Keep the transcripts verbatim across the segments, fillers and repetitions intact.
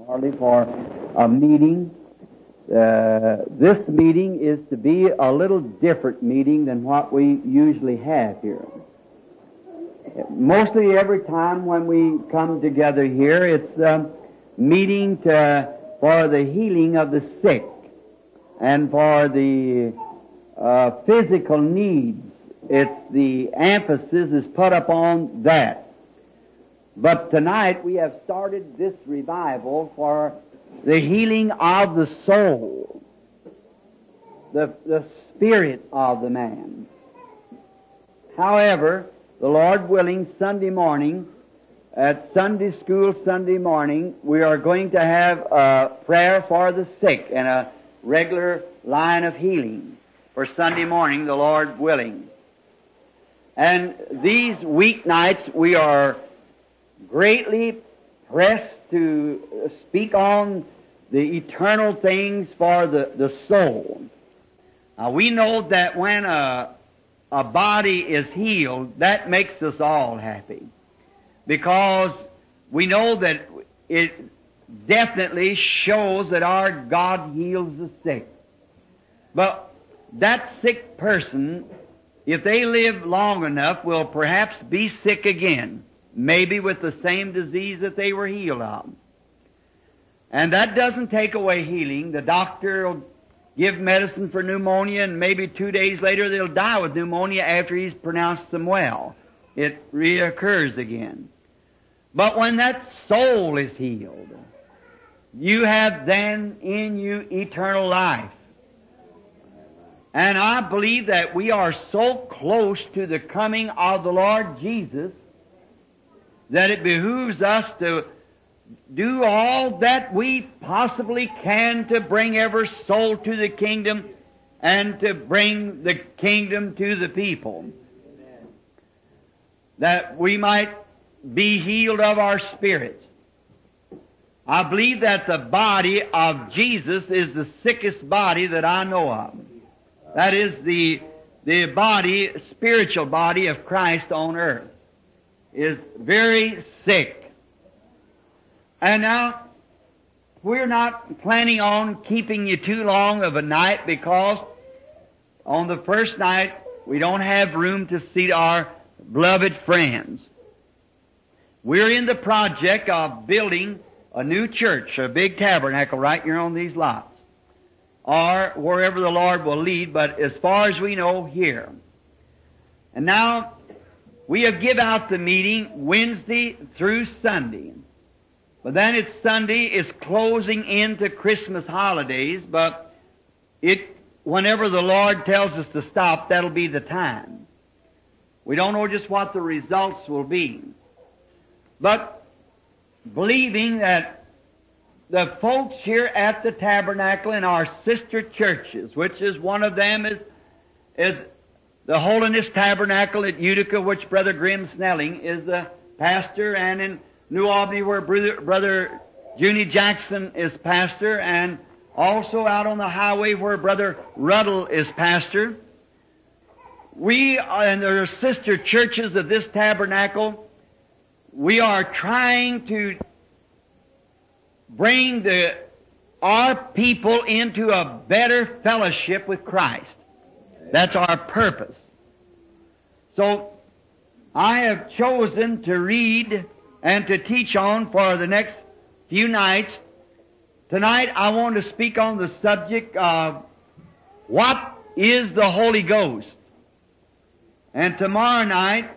hardly for a meeting. Uh, this meeting is to be a little different meeting than what we usually have here. Mostly every time when we come together here, it's a meeting to, for the healing of the sick and for the uh, physical needs. It's the emphasis is put upon that. But tonight we have started this revival for the healing of the soul, the, the spirit of the man. However, the Lord willing, Sunday morning, at Sunday school Sunday morning, we are going to have a prayer for the sick and a regular line of healing for Sunday morning, the Lord willing. And these weeknights we are greatly pressed to speak on the eternal things for the, the soul. Now we know that when a, a body is healed, that makes us all happy. Because we know that it definitely shows that our God heals the sick. But that sick person, if they live long enough, will perhaps be sick again. Maybe with the same disease that they were healed of. And that doesn't take away healing. The doctor will give medicine for pneumonia, and maybe two days later they'll die with pneumonia after he's pronounced them well. It reoccurs again. But when that soul is healed, you have then in you eternal life. And I believe that we are so close to the coming of the Lord Jesus that it behooves us to do all that we possibly can to bring every soul to the kingdom and to bring the kingdom to the people. Amen. That we might be healed of our spirits. I believe that the body of Jesus is the sickest body that I know of. That is the, the body, spiritual body of Christ on earth. Is very sick. And now, we're not planning on keeping you too long of a night because on the first night we don't have room to seat our beloved friends. We're in the project of building a new church, a big tabernacle right here on these lots, or wherever the Lord will lead, but as far as we know, here. And now, we have give out the meeting Wednesday through Sunday. But then it's Sunday, it's closing into Christmas holidays, but it, whenever the Lord tells us to stop, that'll be the time. We don't know just what the results will be. But believing that the folks here at the tabernacle in our sister churches, which is one of them is, is the Holiness Tabernacle at Utica, which Brother Grim Snelling is the pastor, and in New Albany where Brother, Brother Junie Jackson is pastor, and also out on the highway where Brother Ruddle is pastor. We and the sister churches of this tabernacle, we are trying to bring the our people into a better fellowship with Christ. That's our purpose. So, I have chosen to read and to teach on for the next few nights. Tonight I want to speak on the subject of what is the Holy Ghost. And tomorrow night,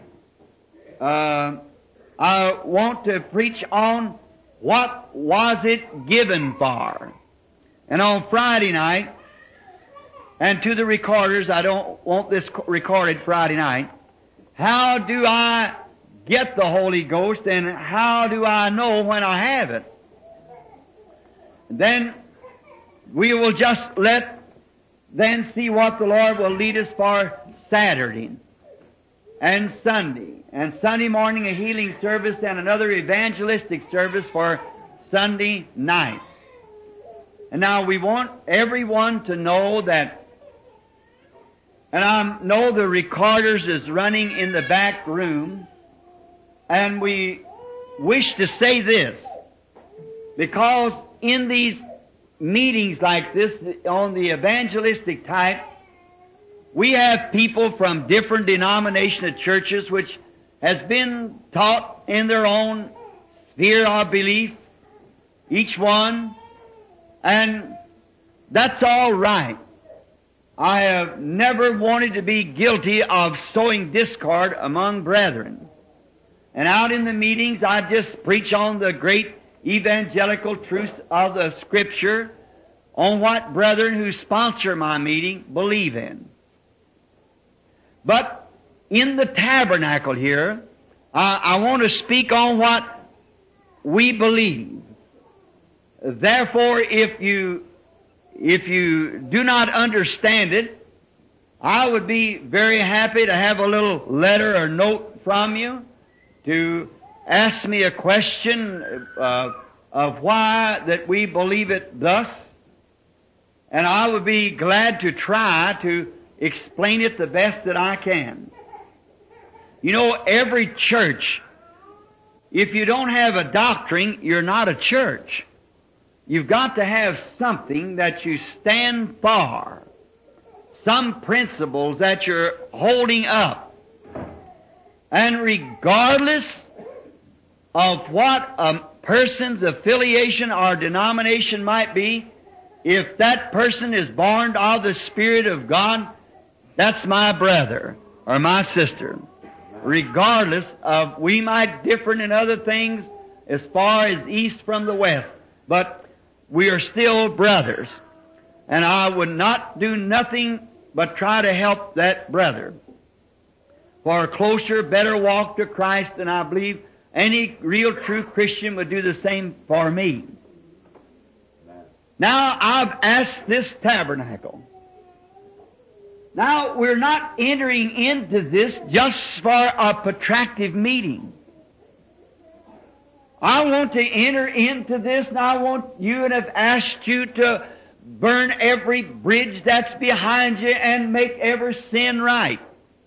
uh, I want to preach on what was it given for. And on Friday night, and to the recorders, I don't want this recorded Friday night, how do I get the Holy Ghost and how do I know when I have it? Then we will just let then see what the Lord will lead us for Saturday and Sunday. And Sunday morning a healing service and another evangelistic service for Sunday night. And now we want everyone to know that, and I know the recorders is running in the back room, and we wish to say this. Because in these meetings like this, on the evangelistic type, we have people from different denominational churches which has been taught in their own sphere of belief, each one, and that's all right. I have never wanted to be guilty of sowing discord among brethren. And out in the meetings, I just preach on the great evangelical truths of the Scripture, on what brethren who sponsor my meeting believe in. But in the tabernacle here, I, I want to speak on what we believe. Therefore, if you if you do not understand it, I would be very happy to have a little letter or note from you to ask me a question uh, of why that we believe it thus, and I would be glad to try to explain it the best that I can. You know, every church, if you don't have a doctrine, you're not a church. You've got to have something that you stand for, some principles that you're holding up. And regardless of what a person's affiliation or denomination might be, if that person is born of the Spirit of God, that's my brother or my sister. Regardless of, we might differ in other things as far as east from the west, but we are still brothers. And I would not do nothing but try to help that brother for a closer, better walk to Christ, and I believe any real true Christian would do the same for me. Now, I've asked this tabernacle. Now, we're not entering into this just for a protracted meeting. I want to enter into this, and I want you, and have asked you to burn every bridge that's behind you and make every sin right.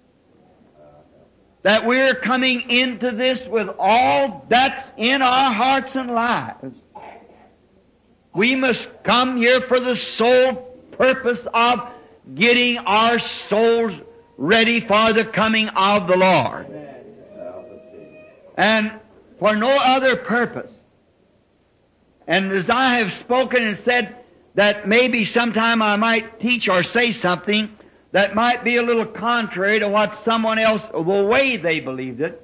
That we're coming into this with all that's in our hearts and lives. We must come here for the sole purpose of getting our souls ready for the coming of the Lord. And for no other purpose. And as I have spoken and said that maybe sometime I might teach or say something that might be a little contrary to what someone else, the way they believed it.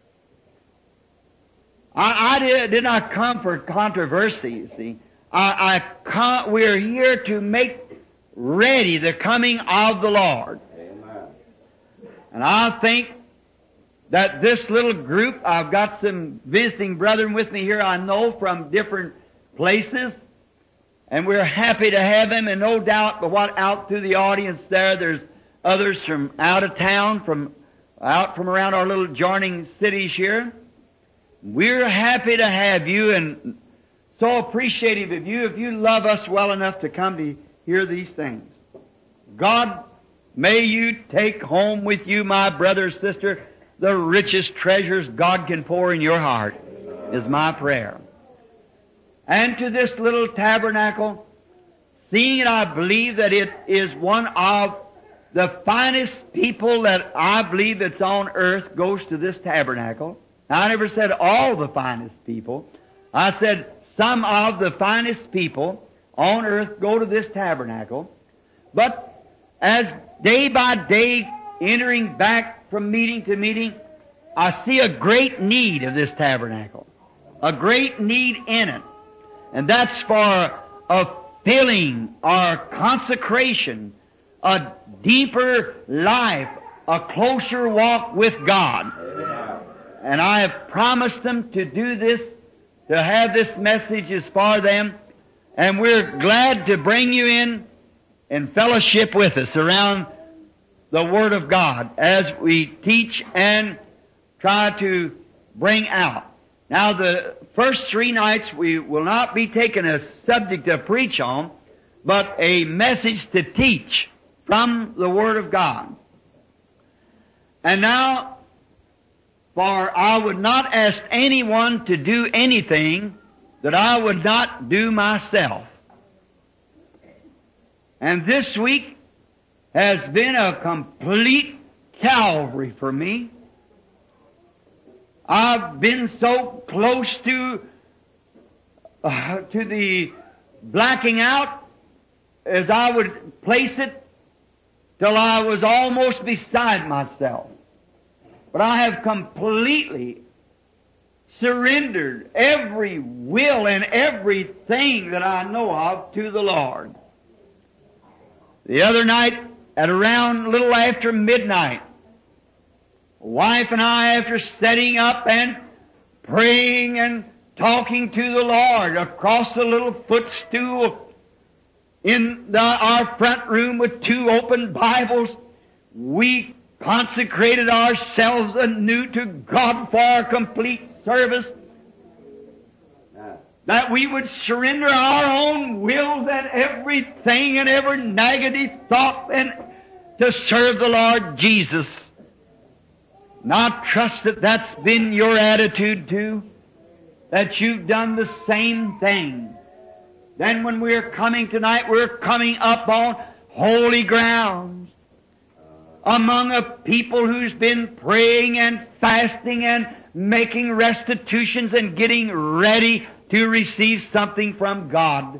I, I did, did not come for controversy, you see. I, I come, we're here to make ready the coming of the Lord. Amen. And I think that this little group, I've got some visiting brethren with me here, I know, from different places, and we're happy to have them, and no doubt but what out through the audience there, there's others from out of town, from out from around our little adjoining cities here. We're happy to have you, and so appreciative of you if you love us well enough to come to hear these things. God, may you take home with you, my brother, sister, the richest treasures God can pour in your heart, is my prayer. And to this little tabernacle, seeing it, I believe that it is one of the finest people that I believe that's on earth goes to this tabernacle. Now, I never said all the finest people. I said some of the finest people on earth go to this tabernacle. But as day by day, entering back from meeting to meeting, I see a great need of this tabernacle. A great need in it. And that's for a filling or consecration, a deeper life, a closer walk with God. Amen. And I have promised them to do this, to have this message is for them. And we're glad to bring you in in fellowship with us around the Word of God as we teach and try to bring out. Now, the first three nights we will not be taking a subject to preach on, but a message to teach from the Word of God. And now, for I would not ask anyone to do anything that I would not do myself. And this week has been a complete Calvary for me. I've been so close to uh, to the blacking out as I would place it till I was almost beside myself. But I have completely surrendered every will and everything that I know of to the Lord. The other night, at around a little after midnight, wife and I, after setting up and praying and talking to the Lord across the little footstool in the, our front room with two open Bibles, we consecrated ourselves anew to God for our complete service, that we would surrender our own wills and everything and every negative thought and to serve the Lord Jesus. And I trust that that's been your attitude too, that you've done the same thing. Then when we're coming tonight, we're coming up on holy grounds among a people who's been praying and fasting and making restitutions and getting ready to receive something from God.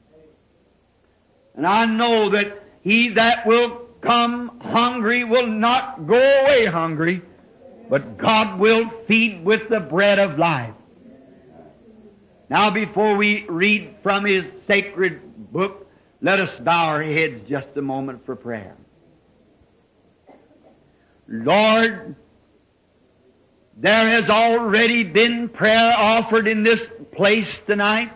And I know that he that will come hungry will not go away hungry, but God will feed with the bread of life. Now, before we read from His sacred book, let us bow our heads just a moment for prayer. Lord, there has already been prayer offered in this place tonight.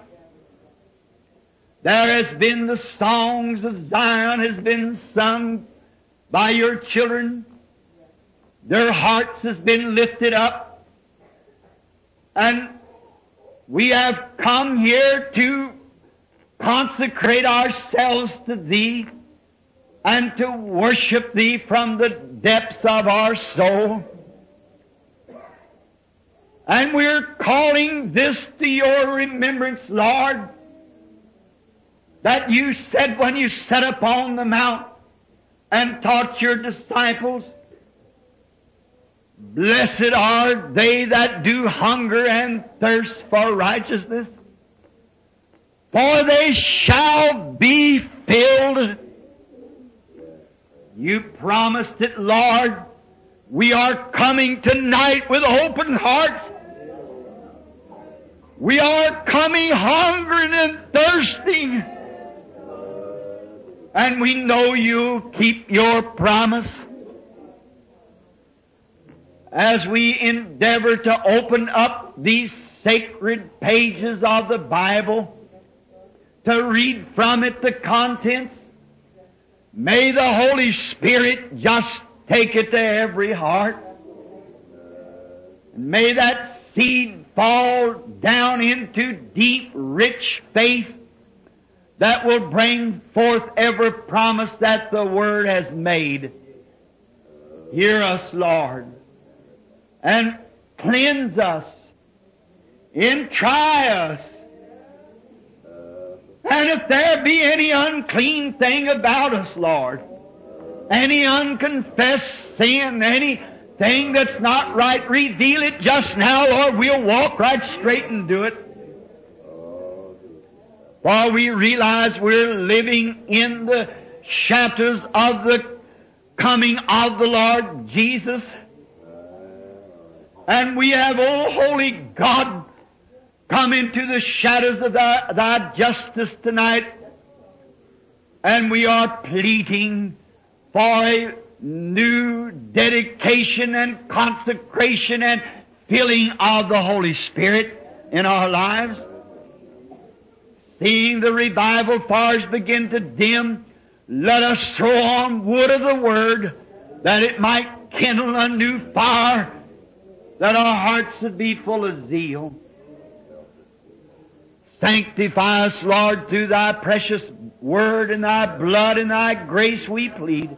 There has been the songs of Zion has been sung by your children. Their hearts has been lifted up. And we have come here to consecrate ourselves to Thee and to worship Thee from the depths of our soul. And we're calling this to your remembrance, Lord, that you said when you sat upon the mount and taught your disciples, blessed are they that do hunger and thirst for righteousness, for they shall be filled. You promised it, Lord. We are coming tonight with open hearts. We are coming hungering and thirsting. And we know you'll keep your promise. As we endeavor to open up these sacred pages of the Bible, to read from it the contents, may the Holy Spirit just take it to every heart. And may that seed fall down into deep, rich faith that will bring forth every promise that the Word has made. Hear us, Lord, and cleanse us, and try us. And if there be any unclean thing about us, Lord, any unconfessed sin, anything that's not right, reveal it just now, Lord. We'll walk right straight and do it. For we realize we're living in the shadows of the coming of the Lord Jesus. And we have, O holy God, come into the shadows of thy, thy justice tonight. And we are pleading for a new dedication and consecration and filling of the Holy Spirit in our lives. Seeing the revival fires begin to dim, let us throw on wood of the Word, that it might kindle a new fire, that our hearts would be full of zeal. Sanctify us, Lord, through Thy precious Word and Thy blood and Thy grace we plead.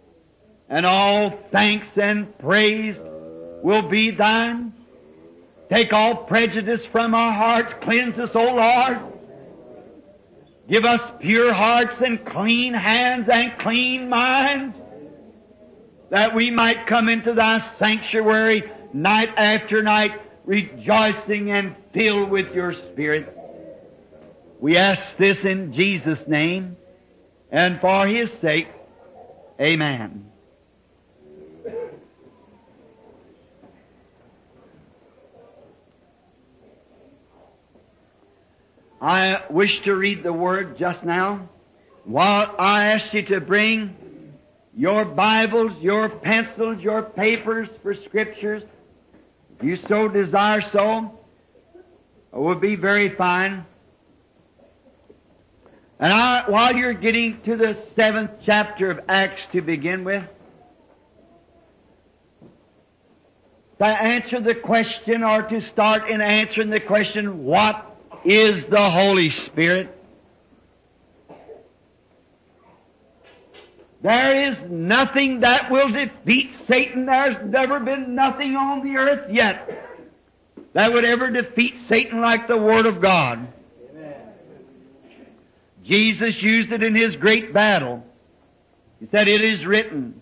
And all thanks and praise will be Thine. Take all prejudice from our hearts. Cleanse us, O Lord. Give us pure hearts and clean hands and clean minds, that we might come into Thy sanctuary night after night, rejoicing and filled with Your Spirit. We ask this in Jesus' name, and for His sake, amen. I wish to read the Word just now. While I ask you to bring your Bibles, your pencils, your papers for Scriptures, if you so desire so, it would be very fine. And I, while you're getting to the seventh chapter of Acts to begin with, to answer the question, or to start in answering the question, what is the Holy Spirit? There is nothing that will defeat Satan. There's never been nothing on the earth yet that would ever defeat Satan like the Word of God. Amen. Jesus used it in His great battle. He said, "It is written."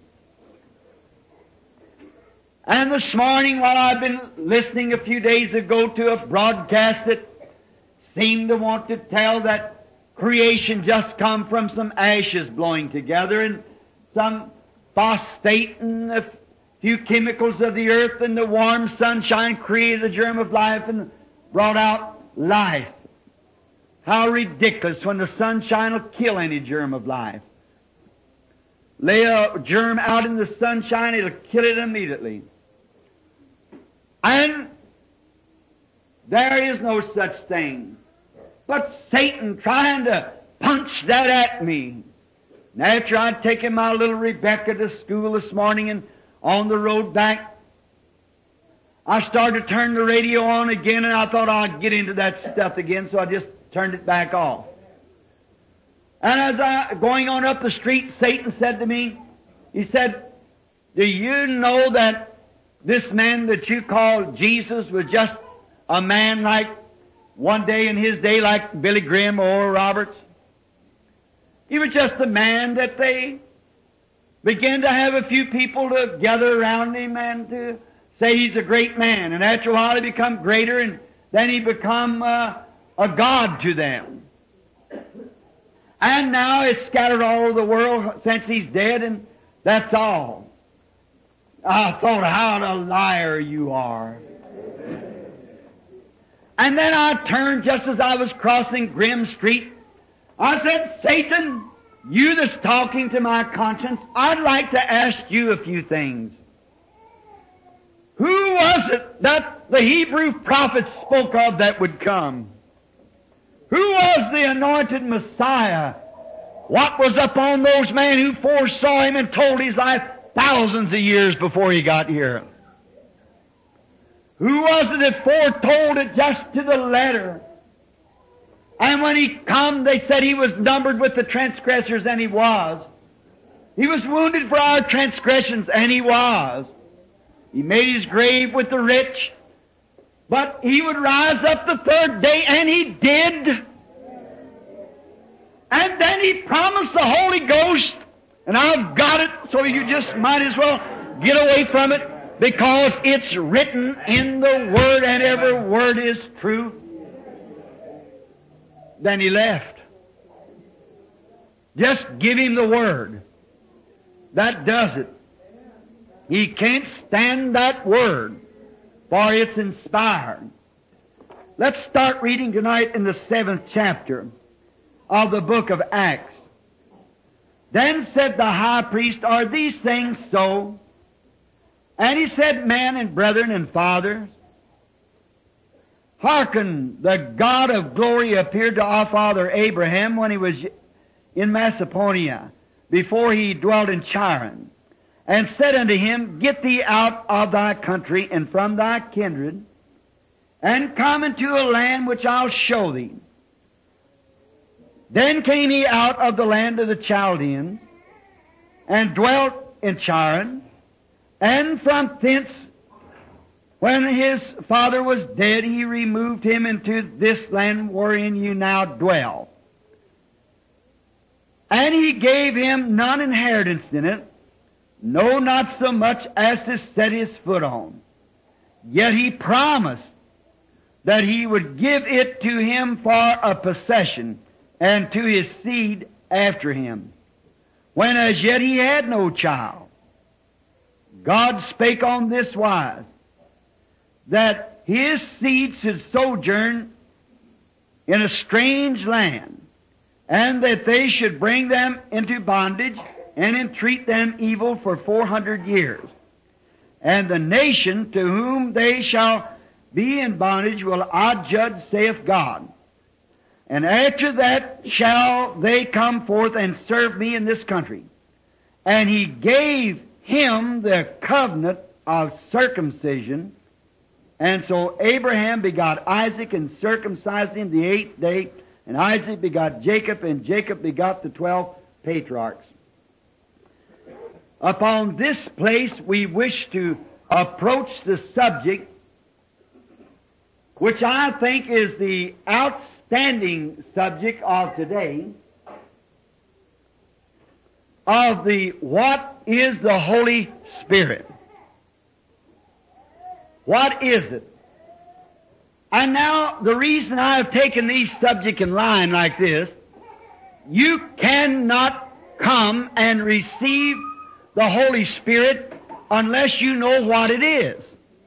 And this morning, while I've been listening a few days ago to a broadcast that seemed to want to tell that creation just come from some ashes blowing together and some phosphate and a few chemicals of the earth and the warm sunshine created the germ of life and brought out life. How ridiculous, when the sunshine will kill any germ of life. Lay a germ out in the sunshine, it'll kill it immediately. And there is no such thing. But Satan trying to punch that at me. And after I'd taken my little Rebecca to school this morning and on the road back, I started to turn the radio on again, and I thought I'd get into that stuff again, so I just turned it back off. And as I going on up the street, Satan said to me, he said, "Do you know that this man that you call Jesus was just a man like one day in his day like Billy Graham or Oral Roberts? He was just a man that they began to have a few people to gather around him and to say he's a great man. And after a while he become greater, and then he become uh, a god to them. And now it's scattered all over the world since he's dead, and that's all." I thought, how a liar you are. And then I turned just as I was crossing Grimm Street. I said, "Satan, you that's talking to my conscience, I'd like to ask you a few things. Who was it that the Hebrew prophets spoke of that would come? Who was the anointed Messiah? What was upon those men who foresaw Him and told His life thousands of years before He got here? Who was it that foretold it just to the letter? And when He come, they said He was numbered with the transgressors, and He was. He was wounded for our transgressions, and He was. He made His grave with the rich, but He would rise up the third day, and He did. And then He promised the Holy Ghost, and I've got it, so you just might as well get away from it, because it's written in the Word, and every word is true. Then He left. Just give Him the Word. That does it. He can't stand that Word, for it's inspired. Let's start reading tonight in the seventh chapter of the book of Acts. Then said the high priest, "Are these things so?" And he said, "Men and brethren and fathers, hearken, the God of glory appeared to our father Abraham when he was in Macedonia, before he dwelt in Charan, and said unto him, Get thee out of thy country and from thy kindred, and come into a land which I'll show thee. Then came he out of the land of the Chaldeans, and dwelt in Charan, and from thence When his father was dead, he removed him into this land wherein you now dwell. And he gave him none inheritance in it, no, not so much as to set his foot on. Yet he promised that he would give it to him for a possession, and to his seed after him, when as yet he had no child. God spake on this wise, that his seed should sojourn in a strange land, and that they should bring them into bondage, and entreat them evil for four hundred years. And the nation to whom they shall be in bondage will I judge, saith God. And after that shall they come forth and serve me in this country. And he gave him the covenant of circumcision. And so Abraham begot Isaac and circumcised him the eighth day. And Isaac begot Jacob, and Jacob begot the twelve patriarchs. Upon this place we wish to approach the subject, which I think is the outstanding subject of today, of the what is the Holy Spirit? What is it? And now the reason I have taken these subjects in line like this, you cannot come and receive the Holy Spirit unless you know what it is.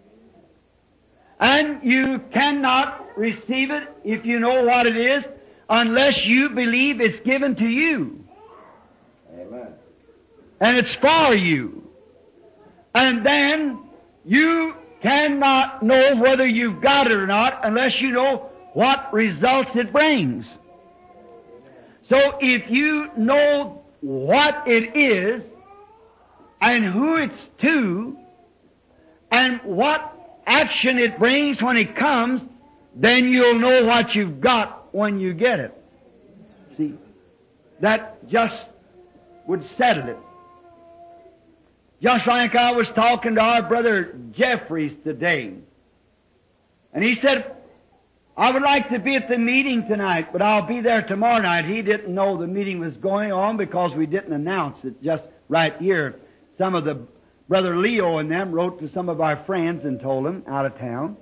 And you cannot receive it if you know what it is unless you believe it's given to you. Amen. And it's for you. And then you cannot know whether you've got it or not unless you know what results it brings. So if you know what it is, and who it's to, and what action it brings when it comes, then you'll know what you've got when you get it. See, that just would settle it. Just like I was talking to our brother Jeffries today, and he said, I would like to be at the meeting tonight, but I'll be there tomorrow night. He didn't know the meeting was going on because we didn't announce it just right here. Some of the, Brother Leo and them wrote to some of our friends and told them out of town.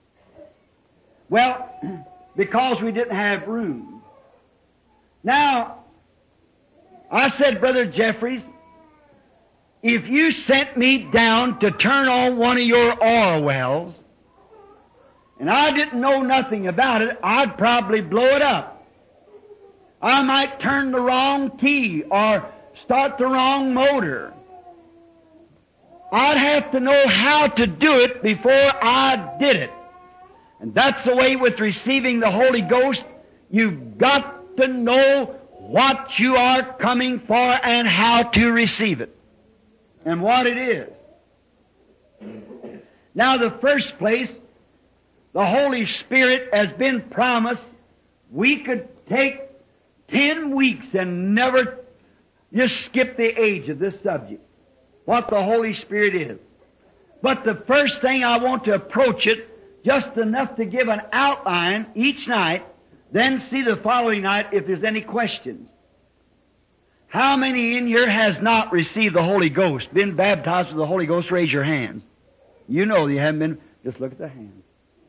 Well, because we didn't have room. Now, I said, Brother Jeffries, if you sent me down to turn on one of your oil wells, and I didn't know nothing about it, I'd probably blow it up. I might turn the wrong key or start the wrong motor. I'd have to know how to do it before I did it. And that's the way with receiving the Holy Ghost. You've got to know what you are coming for and how to receive it. And what it is. Now, the first place, the Holy Spirit has been promised. We could take ten weeks and never just skip the age of this subject. What the Holy Spirit is. But the first thing I want to approach it, just enough to give an outline each night, then see the following night if there's any questions. How many in here has not received the Holy Ghost, been baptized with the Holy Ghost? Raise your hands. You know you haven't been. Just look at the hands.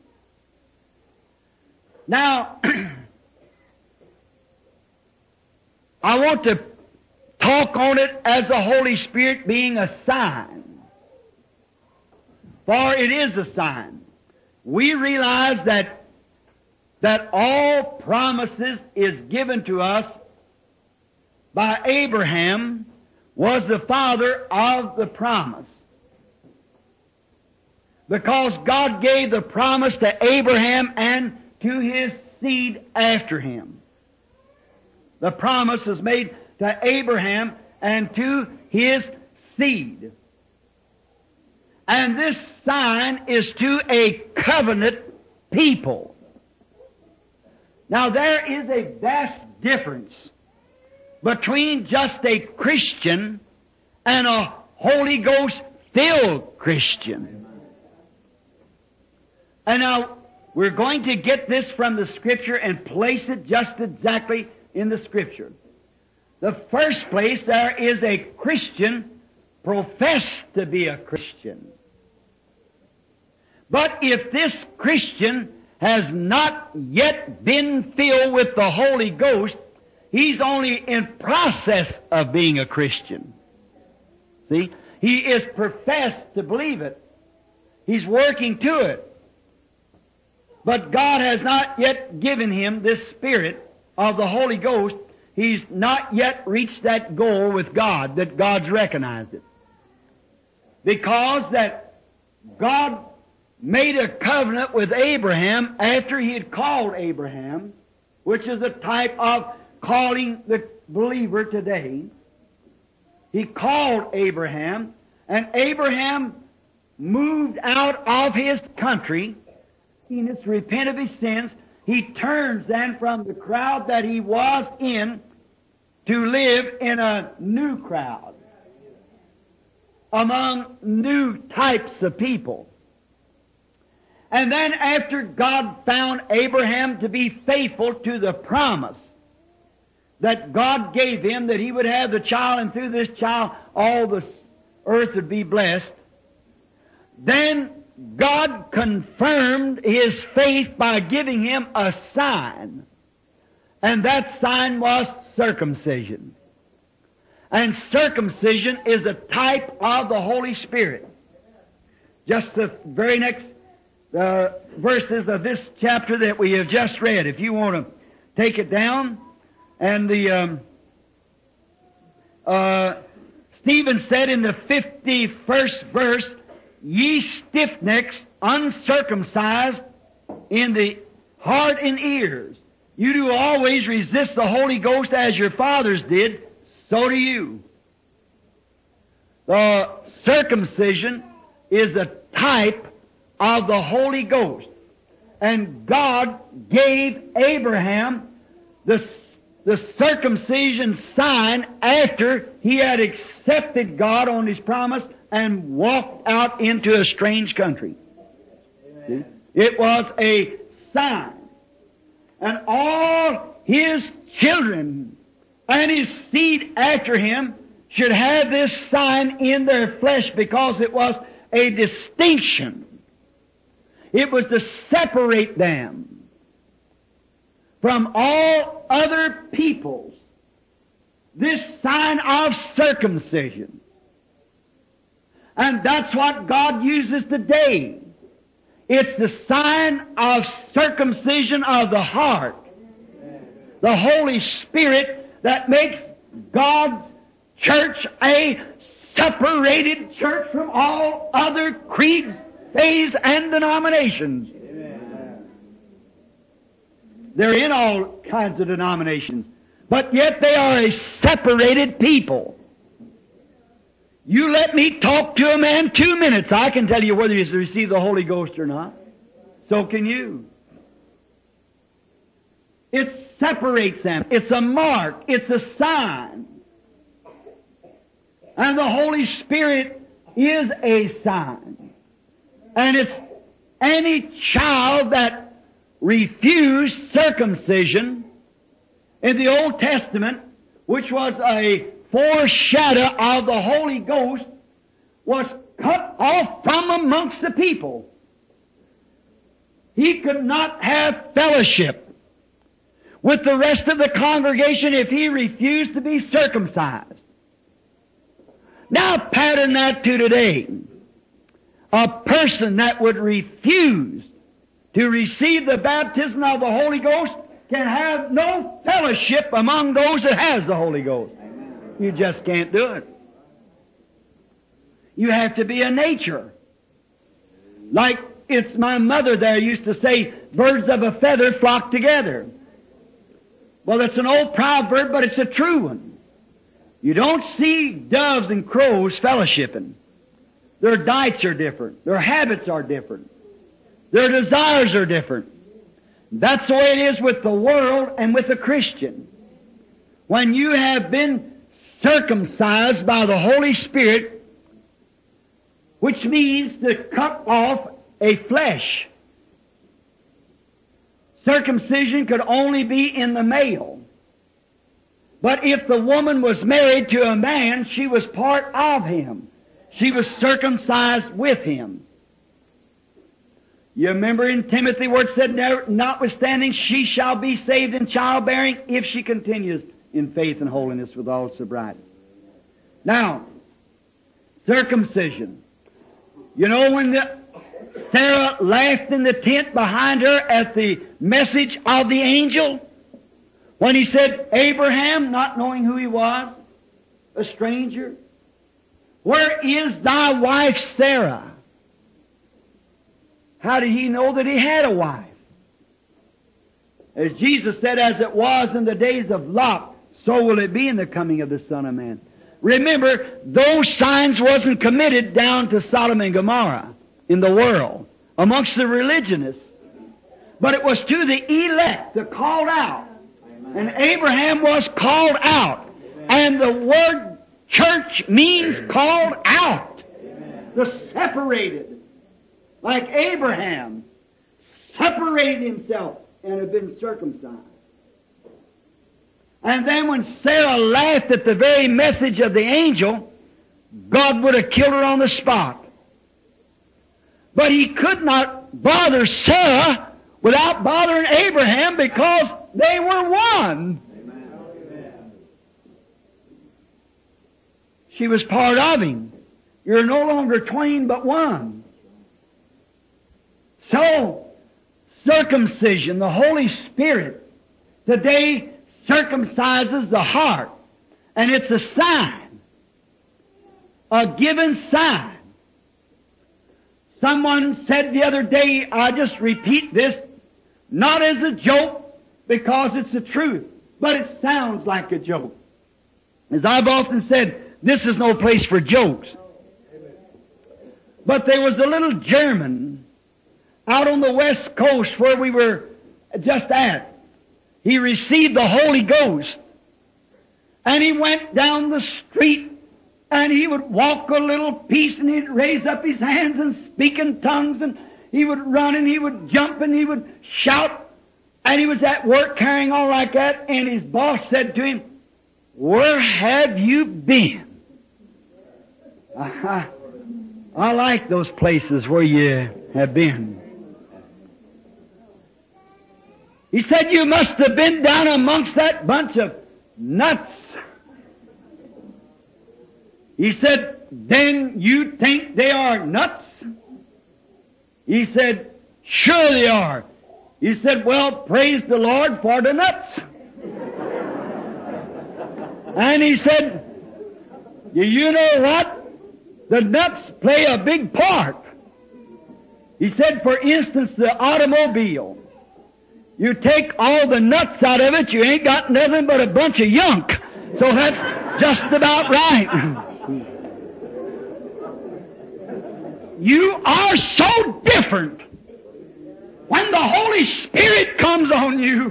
Now, I want to talk on it as the Holy Spirit being a sign. For it is a sign. We realize that, that all promises is given to us by Abraham, was the father of the promise. Because God gave the promise to Abraham and to his seed after him. The promise was made to Abraham and to his seed. And this sign is to a covenant people. Now there is a vast difference between just a Christian and a Holy Ghost filled Christian. And now, we're going to get this from the Scripture and place it just exactly in the Scripture. The first place, there is a Christian professed to be a Christian. But if this Christian has not yet been filled with the Holy Ghost, he's only in process of being a Christian. See? He is professed to believe it. He's working to it. But God has not yet given him this Spirit of the Holy Ghost. He's not yet reached that goal with God, that God's recognized it. Because that God made a covenant with Abraham after he had called Abraham, which is a type of calling the believer today. He called Abraham, and Abraham moved out of his country. He needs to repent of his sins. He turns then from the crowd that he was in to live in a new crowd, among new types of people. And then after God found Abraham to be faithful to the promise that God gave him, that he would have the child, and through this child all the earth would be blessed, then God confirmed his faith by giving him a sign. And that sign was circumcision. And circumcision is a type of the Holy Spirit. Just the very next uh, verses of this chapter that we have just read, if you want to take it down. And the um, uh, Stephen said in the fifty-first verse, "Ye stiff-necks, uncircumcised in the heart and ears, you do always resist the Holy Ghost as your fathers did, so do you." The circumcision is a type of the Holy Ghost. And God gave Abraham the, the circumcision sign after he had accepted God on his promise and walked out into a strange country. See? It was a sign. And all his children and his seed after him should have this sign in their flesh, because it was a distinction. It was to separate them from all other peoples. This sign of circumcision. And that's what God uses today. It's the sign of circumcision of the heart. The Holy Spirit that makes God's church a separated church from all other creeds, faiths, and denominations. Amen. They're in all kinds of denominations, but yet they are a separated people. You let me talk to a man two minutes, I can tell you whether he's received the Holy Ghost or not. So can you. It separates them. It's a mark. It's a sign. And the Holy Spirit is a sign. And it's any child that refused circumcision in the Old Testament, which was a foreshadow of the Holy Ghost, was cut off from amongst the people. He could not have fellowship with the rest of the congregation if he refused to be circumcised. Now pattern that to today. A person that would refuse to receive the baptism of the Holy Ghost can have no fellowship among those that has the Holy Ghost. You just can't do it. You have to be a nature. Like it's my mother there used to say, birds of a feather flock together. Well, it's an old proverb, but it's a true one. You don't see doves and crows fellowshipping. Their diets are different. Their habits are different. Their desires are different. That's the way it is with the world and with the Christian. When you have been circumcised by the Holy Spirit, which means to cut off a flesh. circumcision could only be in the male. But if the woman was married to a man, she was part of him. She was circumcised with him. You remember in Timothy where it said, notwithstanding, she shall be saved in childbearing if she continues in faith and holiness with all sobriety. Now, circumcision. You know when the, Sarah laughed in the tent behind her at the message of the angel? When he said, Abraham, not knowing who he was, a stranger, where is thy wife Sarah? How did he know that he had a wife? As Jesus said, as it was in the days of Lot, so will it be in the coming of the Son of Man. Remember, those signs wasn't committed down to Sodom and Gomorrah in the world, amongst the religionists. But it was to the elect, the called out. And Abraham was called out. And the word church means called out. The separated. Like Abraham separated himself and had been circumcised. And then when Sarah laughed at the very message of the angel, God would have killed her on the spot. But He could not bother Sarah without bothering Abraham because they were one. Amen. She was part of Him. You're no longer twain but one. So, circumcision, the Holy Spirit, today circumcises the heart. And it's a sign. A given sign. Someone said the other day, I just repeat this, not as a joke, because it's the truth, but it sounds like a joke. As I've often said, this is no place for jokes. But there was a little German out on the west coast where we were just at. He received the Holy Ghost. And he went down the street and he would walk a little piece and he'd raise up his hands and speak in tongues, and he would run and he would jump and he would shout, and he was at work carrying on like that, and his boss said to him, where have you been? Uh-huh. I like those places where you have been. He said, you must have been down amongst that bunch of nuts. He said, then you think they are nuts? He said, sure they are. He said, well, praise the Lord for the nuts. And he said, you know what? The nuts play a big part. He said, for instance, the automobile. You take all the nuts out of it, you ain't got nothing but a bunch of yunk. So that's just about right. You are so different when the Holy Spirit comes on you,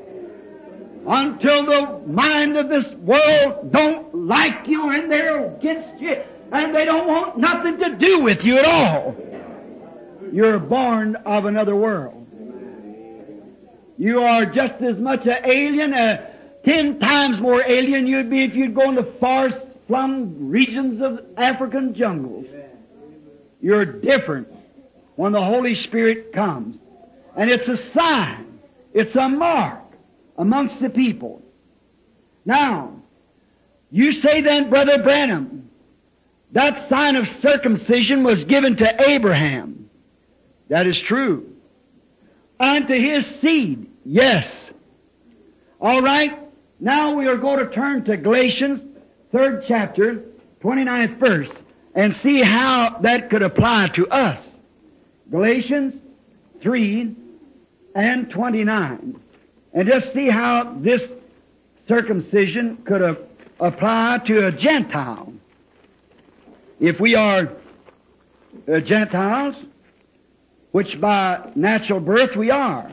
until the mind of this world don't like you and they're against you and they don't want nothing to do with you at all. You're born of another world. You are just as much an alien, uh, ten times more alien you'd be if you'd go into far-flung regions of African jungles. You're different when the Holy Spirit comes. And it's a sign, it's a mark amongst the people. Now, you say then, Brother Branham, that sign of circumcision was given to Abraham. That is true. And to his seed, yes. All right, now we are going to turn to Galatians, third chapter, twenty-ninth verse, and see how that could apply to us. Galatians three and twenty-nine. And just see how this circumcision could uh, apply to a Gentile. If we are uh, Gentiles, which by natural birth we are.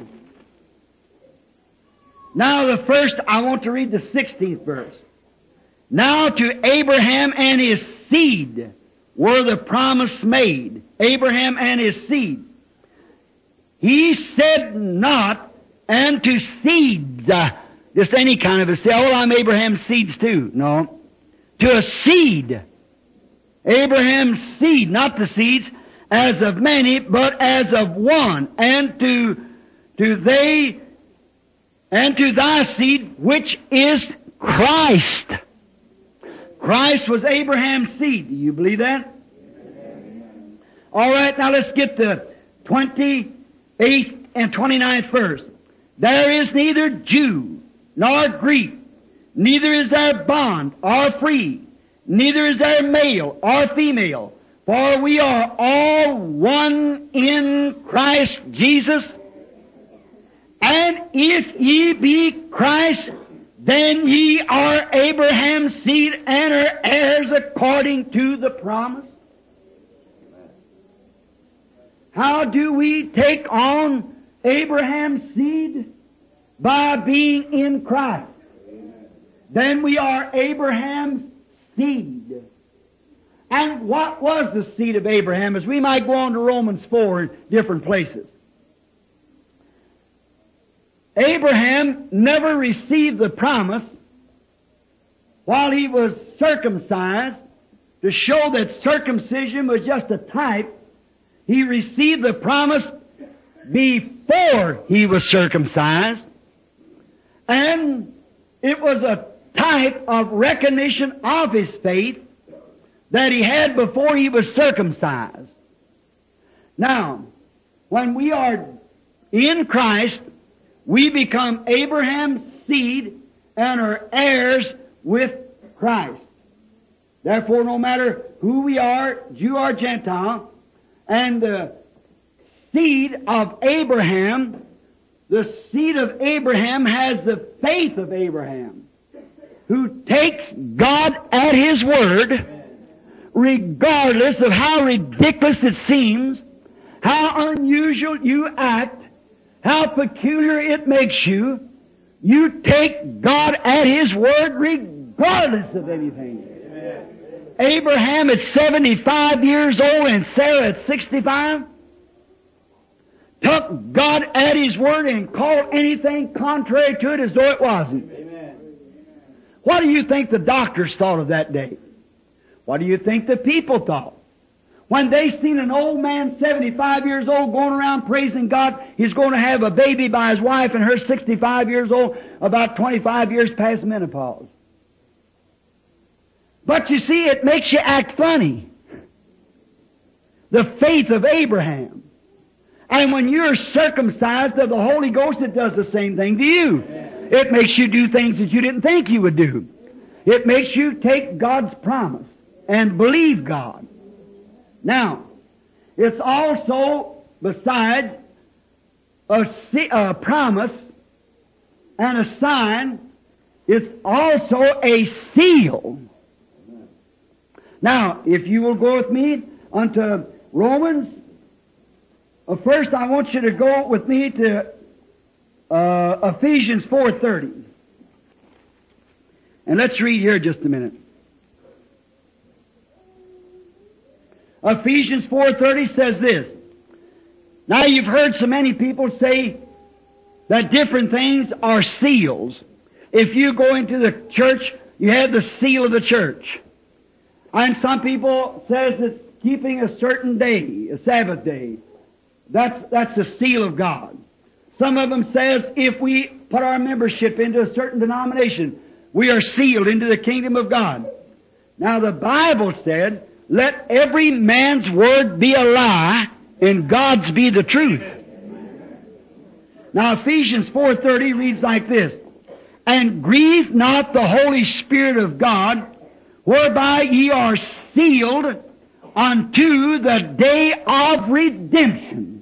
Now the first, I want to read the sixteenth verse. Now to Abraham and his seed were the promise made. Abraham and his seed. He said not, and to seeds. Uh, just any kind of a seed. Oh, I'm Abraham's seeds too. No. To a seed. Abraham's seed, not the seeds as of many, but as of one. And to, to they, and to thy seed, which is Christ. Christ was Abraham's seed. Do you believe that? All right, now let's get the twenty-eighth and twenty-ninth verse. There is neither Jew nor Greek, neither is there bond or free, neither is there male or female, for we are all one in Christ Jesus. And if ye be Christ, then ye are Abraham's seed and are heirs according to the promise. How do we take on Abraham's seed? By being in Christ. Then we are Abraham's seed. And what was the seed of Abraham? As we might go on to Romans four in different places. Abraham never received the promise while he was circumcised to show that circumcision was just a type. He received the promise before he was circumcised, and it was a type of recognition of his faith that he had before he was circumcised. Now, when we are in Christ, we become Abraham's seed and are heirs with Christ. Therefore, no matter who we are, Jew or Gentile, and the seed of Abraham, the seed of Abraham has the faith of Abraham, who takes God at His word, regardless of how ridiculous it seems, how unusual you act, how peculiar it makes you. You take God at His word regardless of anything. Amen. Abraham at seventy-five years old and Sarah at sixty-five took God at His word and called anything contrary to it as though it wasn't. Amen. What do you think the doctors thought of that day? What do you think the people thought? When they seen an old man, seventy-five years old, going around praising God, he's going to have a baby by his wife, and her sixty-five years old, about twenty-five years past menopause. But you see, it makes you act funny. The faith of Abraham. And when you're circumcised of the Holy Ghost, it does the same thing to you. It makes you do things that you didn't think you would do. It makes you take God's promise and believe God. Now, it's also, besides a, a promise and a sign, it's also a seal. Now, if you will go with me unto Romans, uh, first I want you to go with me to uh, Ephesians four thirty. And let's read here just a minute. Ephesians four thirty says this. Now you've heard so many people say that different things are seals. If you go into the church, you have the seal of the church. And some people says it's keeping a certain day, a Sabbath day. That's, that's the seal of God. Some of them says if we put our membership into a certain denomination, we are sealed into the kingdom of God. Now the Bible said, let every man's word be a lie, and God's be the truth. Now Ephesians four thirty reads like this, and grieve not the Holy Spirit of God, whereby ye are sealed unto the day of redemption.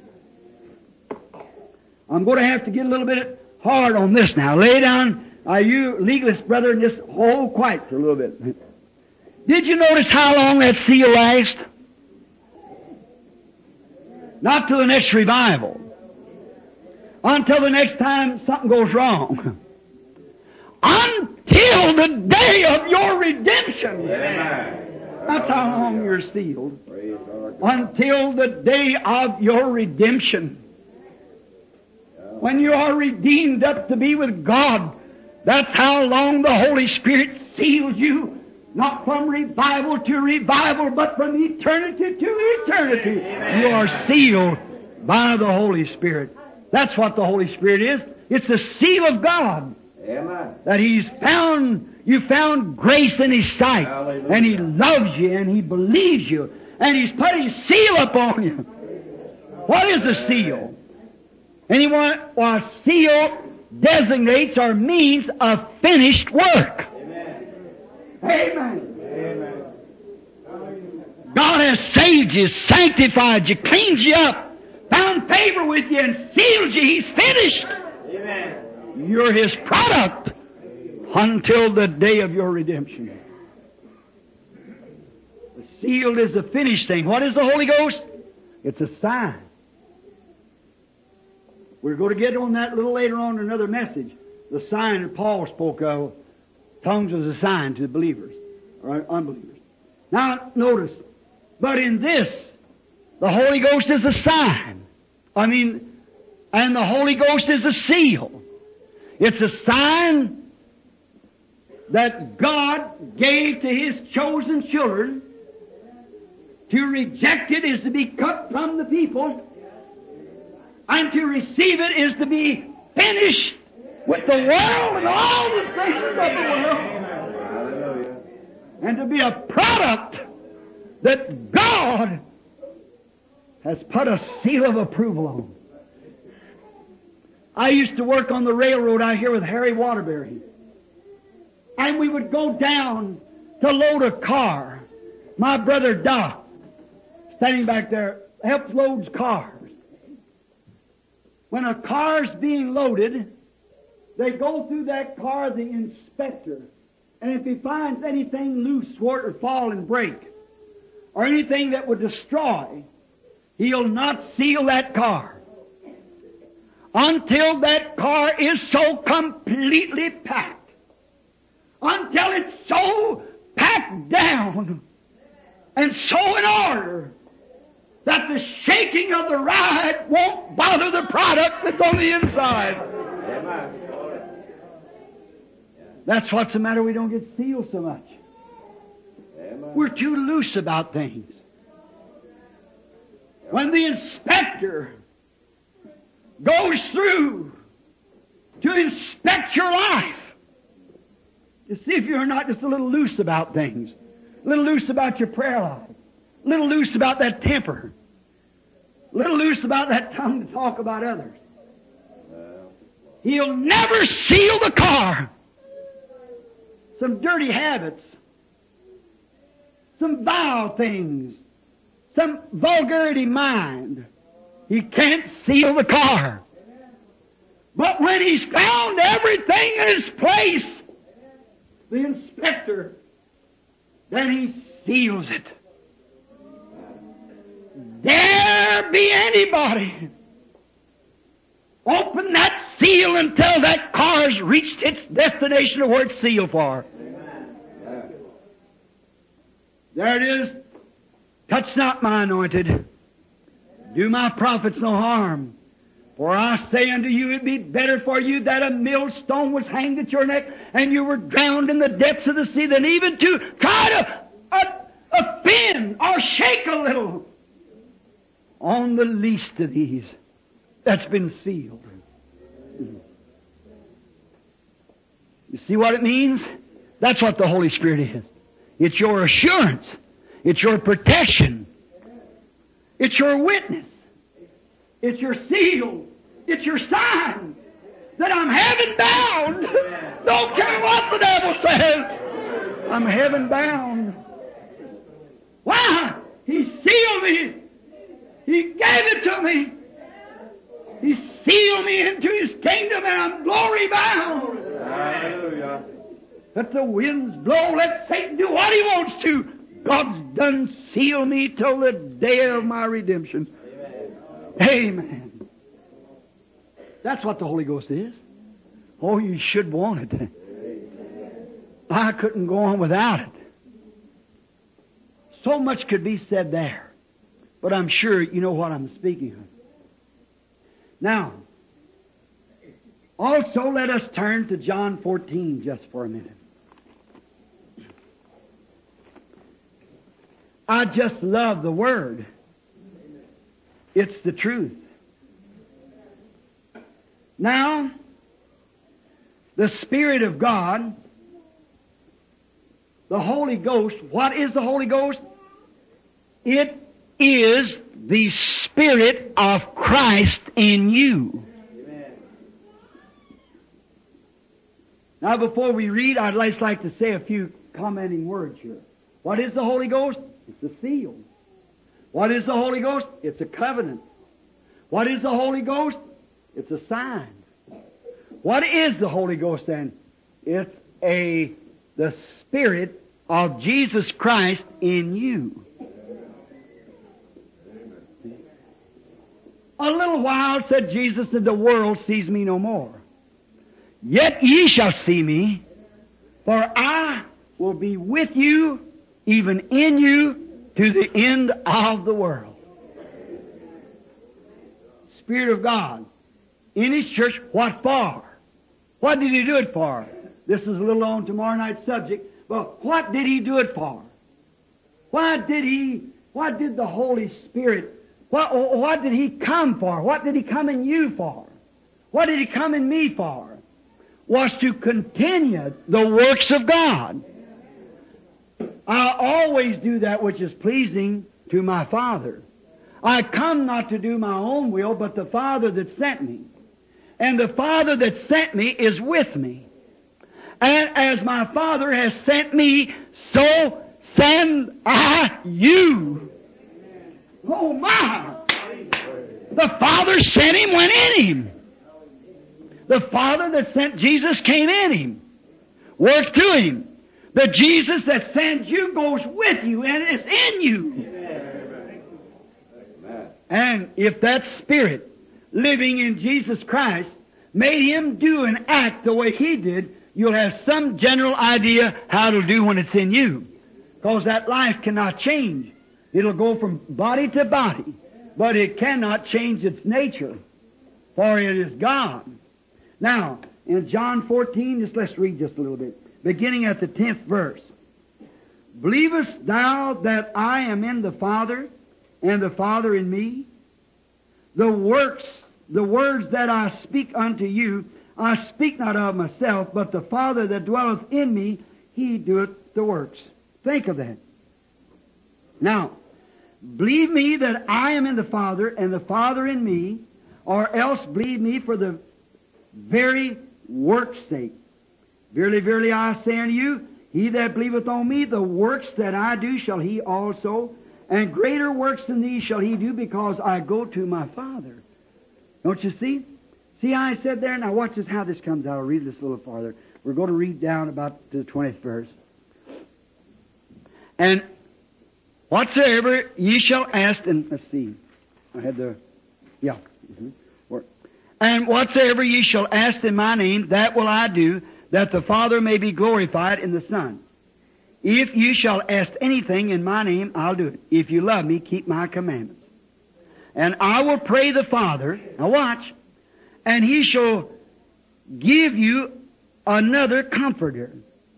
I'm going to have to get a little bit hard on this now. Lay down, uh, you legalist brother, and just hold quiet for a little bit. Did you notice how long that seal lasts? Not till the next revival. Until the next time something goes wrong. Until the day of your redemption. Amen. That's how long you're sealed. Until the day of your redemption. When you are redeemed up to be with God, that's how long the Holy Spirit seals you. Not from revival to revival, but from eternity to eternity. Amen. You are sealed by the Holy Spirit. That's what the Holy Spirit is. It's the seal of God. Amen. That He's found, you found grace in His sight. Hallelujah. And He loves you and He believes you. And He's put His seal upon you. What is a seal? Anyone, well, a seal designates or means a finished work. Amen. Amen. God has saved you, sanctified you, cleaned you up, found favor with you, and sealed you. He's finished. Amen. You're His product until the day of your redemption. The sealed is the finished thing. What is the Holy Ghost? It's a sign. We're going to get on that a little later on in another message. The sign that Paul spoke of. Tongues was a sign to the believers or unbelievers. Now notice, but in this, the Holy Ghost is a sign. I mean, and the Holy Ghost is a seal. It's a sign that God gave to His chosen children. To reject it is to be cut from the people, and to receive it is to be finished with the world and all the things of the world. And to be a product that God has put a seal of approval on. I used to work on the railroad out here with Harry Waterbury. And we would go down to load a car. My brother Doc, standing back there, helps load cars. When a car's being loaded, they go through that car, the inspector, and if he finds anything loose, where it fall and break, or anything that would destroy, he'll not seal that car until that car is so completely packed, until it's so packed down and so in order that the shaking of the ride won't bother the product that's on the inside. Amen. That's what's the matter. We don't get sealed so much. Amen. We're too loose about things. When the inspector goes through to inspect your life, to see if you're not just a little loose about things, a little loose about your prayer life, a little loose about that temper, a little loose about that tongue to talk about others. He'll never seal the car. Some dirty habits, some vile things, some vulgarity mind. He can't seal the car. But when he's found everything in its place, the inspector, then he seals it. Dare be anybody open that seal until that car's reached its destination of where it's sealed for. Amen. There it is. Touch not my anointed. Do my prophets no harm. For I say unto you, it be better for you that a millstone was hanged at your neck and you were drowned in the depths of the sea than even to try to uh, offend or shake a little on the least of these that's been sealed. You see what it means? That's what the Holy Spirit is. It's your assurance. It's your protection. It's your witness. It's your seal. It's your sign that I'm heaven bound. Don't care what the devil says. I'm heaven bound. Why? He sealed me. He gave it to me. He sealed me into His kingdom, and I'm glory bound. Hallelujah. Let the winds blow. Let Satan do what he wants to. God's done sealed me till the day of my redemption. Amen. Amen. That's what the Holy Ghost is. Oh, you should want it. I couldn't go on without it. So much could be said there. But I'm sure you know what I'm speaking of. Now, Also, let us turn to John fourteen just for a minute. I just love the Word. It's the truth. Now, the Spirit of God, the Holy Ghost, what is the Holy Ghost? It is the Spirit of Christ in you. Amen. Now, before we read, I'd just like to say a few commenting words here. What is the Holy Ghost? It's a seal. What is the Holy Ghost? It's a covenant. What is the Holy Ghost? It's a sign. What is the Holy Ghost then? It's a the Spirit of Jesus Christ in you. A little while, said Jesus, that the world sees me no more. Yet ye shall see me, for I will be with you, even in you, to the end of the world. Spirit of God in His church, what for? What did He do it for? This is a little on tomorrow night's subject, but what did He do it for? What did He, what did the Holy Spirit, what, what did He come for? What did He come in you for? What did He come in me for? Was to continue the works of God. I always do that which is pleasing to my Father. I come not to do my own will, but the Father that sent me. And the Father that sent me is with me. And as my Father has sent me, so send I you. Oh my! The Father sent Him, went in Him. The Father that sent Jesus came in Him, worked through Him. The Jesus that sends you goes with you and is in you. Amen. And if that Spirit living in Jesus Christ made Him do and act the way He did, you'll have some general idea how it'll do when it's in you. Because that life cannot change. It'll go from body to body, but it cannot change its nature, for it is God. Now, in John fourteen, just let's read just a little bit. Beginning at the tenth verse. Believest thou that I am in the Father, and the Father in me? The works, the words that I speak unto you, I speak not of myself, but the Father that dwelleth in me, He doeth the works. Think of that. Now, believe me that I am in the Father, and the Father in me, or else believe me for the very work's sake. Verily, verily, I say unto you, he that believeth on me, the works that I do shall he also, and greater works than these shall he do, because I go to my Father. Don't you see? See how I said there? Now watch this, how this comes out. I'll read this a little farther. We're going to read down about to the twentieth verse. And whatsoever ye shall ask, and let's see, I had the, yeah. Mm-hmm. And whatsoever ye shall ask in my name, that will I do, that the Father may be glorified in the Son. If you shall ask anything in my name, I'll do it. If you love me, keep my commandments. And I will pray the Father, now watch, and He shall give you another Comforter,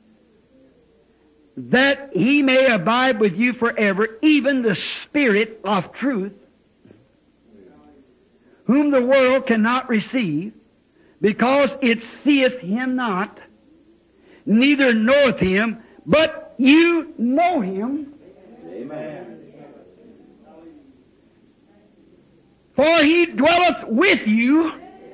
that He may abide with you forever, even the Spirit of truth, whom the world cannot receive, because it seeth Him not, neither knoweth Him, but you know Him. Amen. For He dwelleth with you,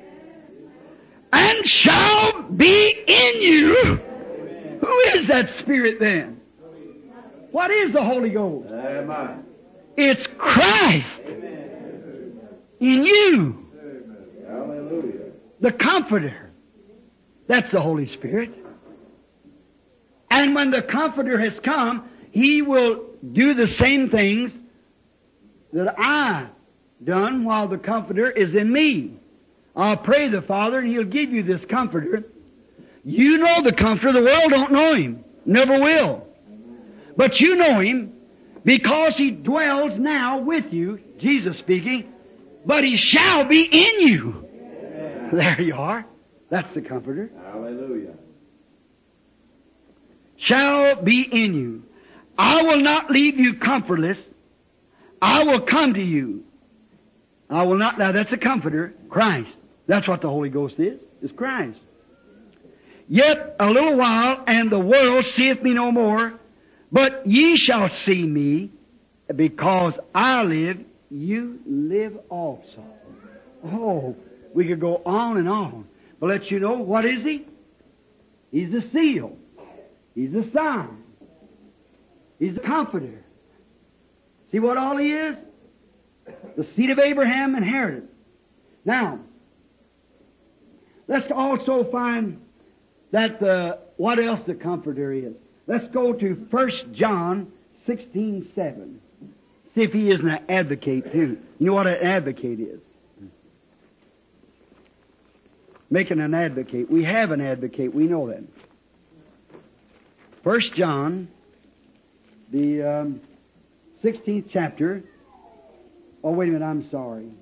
and shall be in you. Amen. Who is that Spirit then? What is the Holy Ghost? Amen. It's Christ. Amen. In you. Hallelujah. The Comforter. That's the Holy Spirit. And when the Comforter has come, He will do the same things that I done while the Comforter is in me. I'll pray the Father and He'll give you this Comforter. You know the Comforter. The world don't know Him. Never will. But you know Him because He dwells now with you, Jesus speaking, but He shall be in you. There you are. That's the Comforter. Hallelujah. Shall be in you. I will not leave you comfortless. I will come to you. I will not, now that's a Comforter, Christ. That's what the Holy Ghost is, is Christ. Yet a little while, and the world seeth me no more, but ye shall see me, because I live, you live also. Oh, we could go on and on. But let you know, what is He? He's the seal. He's the sign. He's the Comforter. See what all He is? The seed of Abraham inherited. Now, let's also find that the, what else the Comforter is. Let's go to First John sixteen seven. See if he isn't an advocate too. You know what an advocate is? Making an advocate. We have an advocate. We know that. First John, the um, sixteenth chapter. Oh, wait a minute, I'm sorry.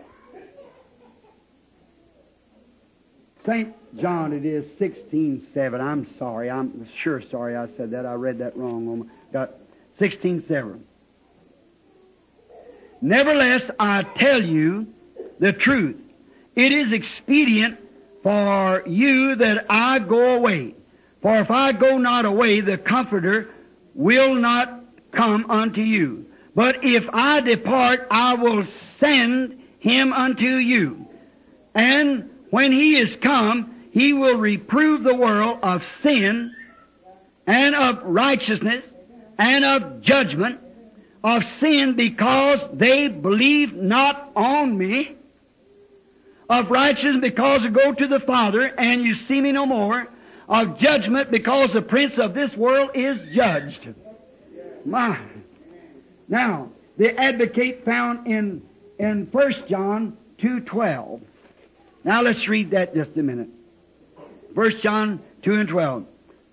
Saint John, it is sixteen seven. I'm sorry. I'm sure sorry I said that. I read that wrong. Got sixteen seven. Nevertheless, I tell you the truth. It is expedient for you that I go away. For if I go not away, the Comforter will not come unto you. But if I depart, I will send him unto you. And when he is come, he will reprove the world of sin and of righteousness and of judgment. Of sin because they believe not on me. Of righteousness because I go to the Father and you see me no more. Of judgment because the prince of this world is judged. My. Now, the advocate found in, in First John two twelve. Now let's read that just a minute. First John two and twelve.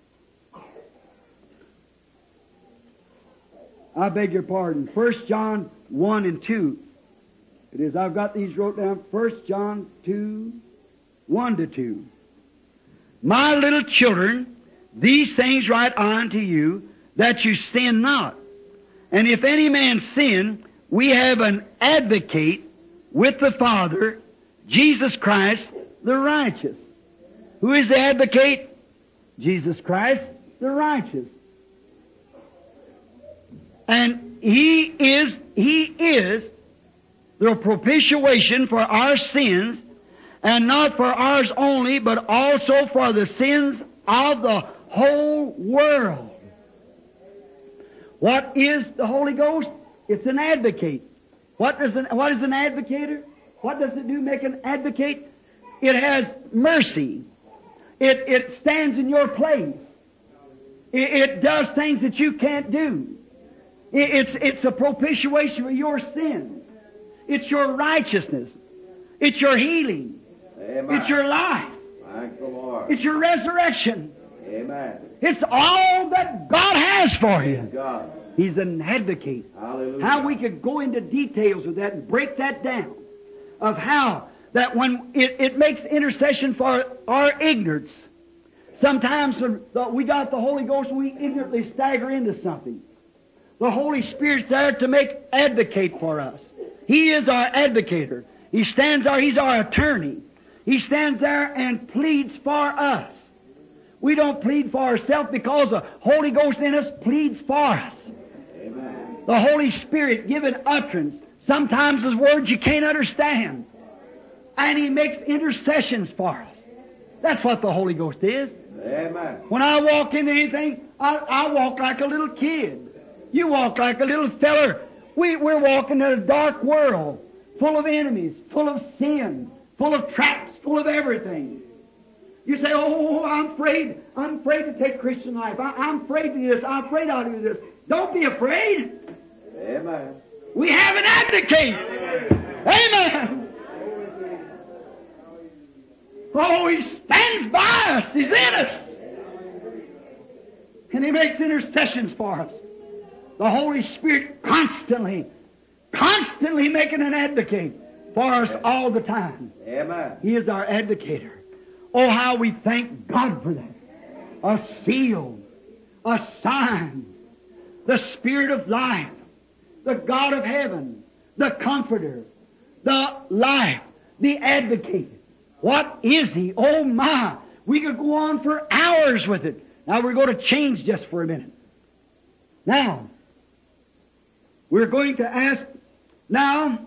I beg your pardon. First John one and two. It is, I've got these wrote down. First John two, one to two. My little children, these things write I unto you, that you sin not. And if any man sin, we have an advocate with the Father, Jesus Christ, the righteous. Who is the advocate? Jesus Christ, the righteous. And He is, He is the propitiation for our sins, and not for ours only, but also for the sins of the whole world. What is the Holy Ghost? It's an advocate. What does an, what is an advocator? What does it do, make an advocate? It has mercy. It, it stands in your place. It, it does things that you can't do. It, it's, it's a propitiation for your sins. It's your righteousness. It's your healing. Amen. It's your life. Thank the Lord. It's your resurrection. Amen. It's all that God has for you. God. He's an advocate. Hallelujah. How we could go into details of that and break that down. Of how that when it, it makes intercession for our ignorance. Sometimes we got the Holy Ghost and we ignorantly stagger into something. The Holy Spirit's there to make advocate for us. He is our advocator. He stands there, He's our attorney. He stands there and pleads for us. We don't plead for ourselves because the Holy Ghost in us pleads for us. Amen. The Holy Spirit giving utterance. Sometimes His words you can't understand. And He makes intercessions for us. That's what the Holy Ghost is. Amen. When I walk into anything, I, I walk like a little kid. You walk like a little feller. We, we're walking in a dark world, full of enemies, full of sin, full of traps, full of everything. You say, oh, I'm afraid. I'm afraid to take Christian life. I, I'm afraid to do this. I'm afraid I'll do this. Don't be afraid. Amen. We have an advocate. Amen. Oh, He stands by us. He's in us. And He makes intercessions for us. The Holy Spirit constantly, constantly making an advocate for us all the time. Amen. He is our advocator. Oh, how we thank God for that. A seal, a sign, the Spirit of life, the God of heaven, the Comforter, the life, the Advocate. What is He? Oh my! We could go on for hours with it. Now we're going to change just for a minute. Now, we're going to ask, now,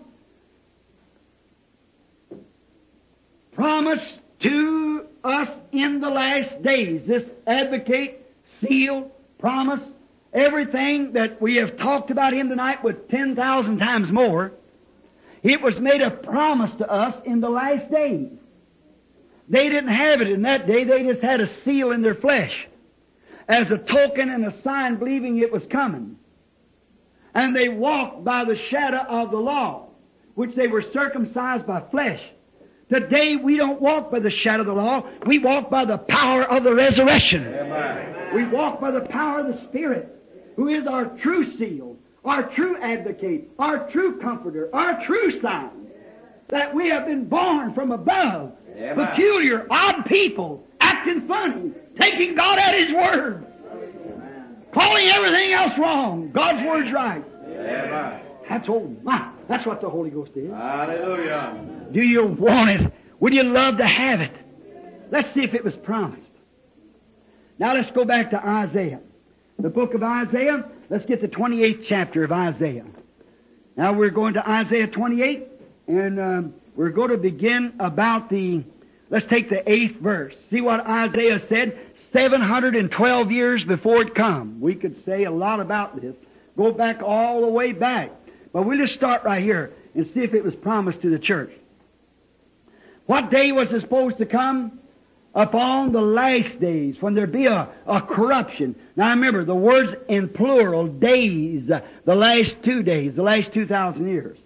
promise to us in the last days, this Advocate, seal, promise, everything that we have talked about Him tonight with ten thousand times more, it was made a promise to us in the last days. They didn't have it in that day, they just had a seal in their flesh as a token and a sign believing it was coming. And they walked by the shadow of the law, which they were circumcised by flesh. Today we don't walk by the shadow of the law, we walk by the power of the resurrection. Amen. We walk by the power of the Spirit, who is our true seal, our true Advocate, our true Comforter, our true sign, that we have been born from above. Amen. Peculiar, odd people, acting funny, taking God at His word, calling everything else wrong. God's word's right. Amen. That's oh my. That's what the Holy Ghost is. Hallelujah. Do you want it? Would you love to have it? Let's see if it was promised. Now let's go back to Isaiah. The book of Isaiah. Let's get the twenty-eighth chapter of Isaiah. Now we're going to Isaiah twenty-eight, and um, we're going to begin about the, let's take the eighth verse. See what Isaiah said seven hundred twelve years before it come. We could say a lot about this. Go back all the way back. But we'll just start right here and see if it was promised to the church. What day was it supposed to come? Upon the last days, when there be a, a corruption. Now remember, the words in plural, days, the last two days, the last two thousand years.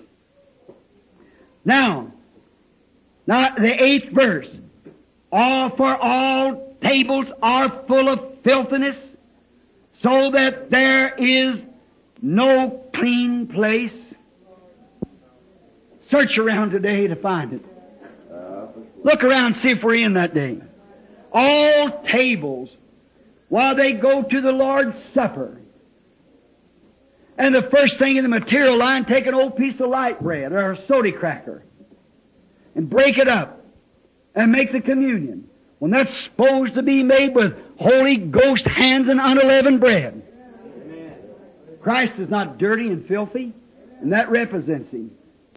Now, now the eighth verse. All for all tables are full of filthiness, so that there is no clean place. Search around today to find it. Look around, see if we're in that day. All tables, while they go to the Lord's Supper. And the first thing in the material line, take an old piece of light bread or a soda cracker and break it up and make the communion. When that's supposed to be made with Holy Ghost hands and unleavened bread. Amen. Christ is not dirty and filthy, and that represents Him.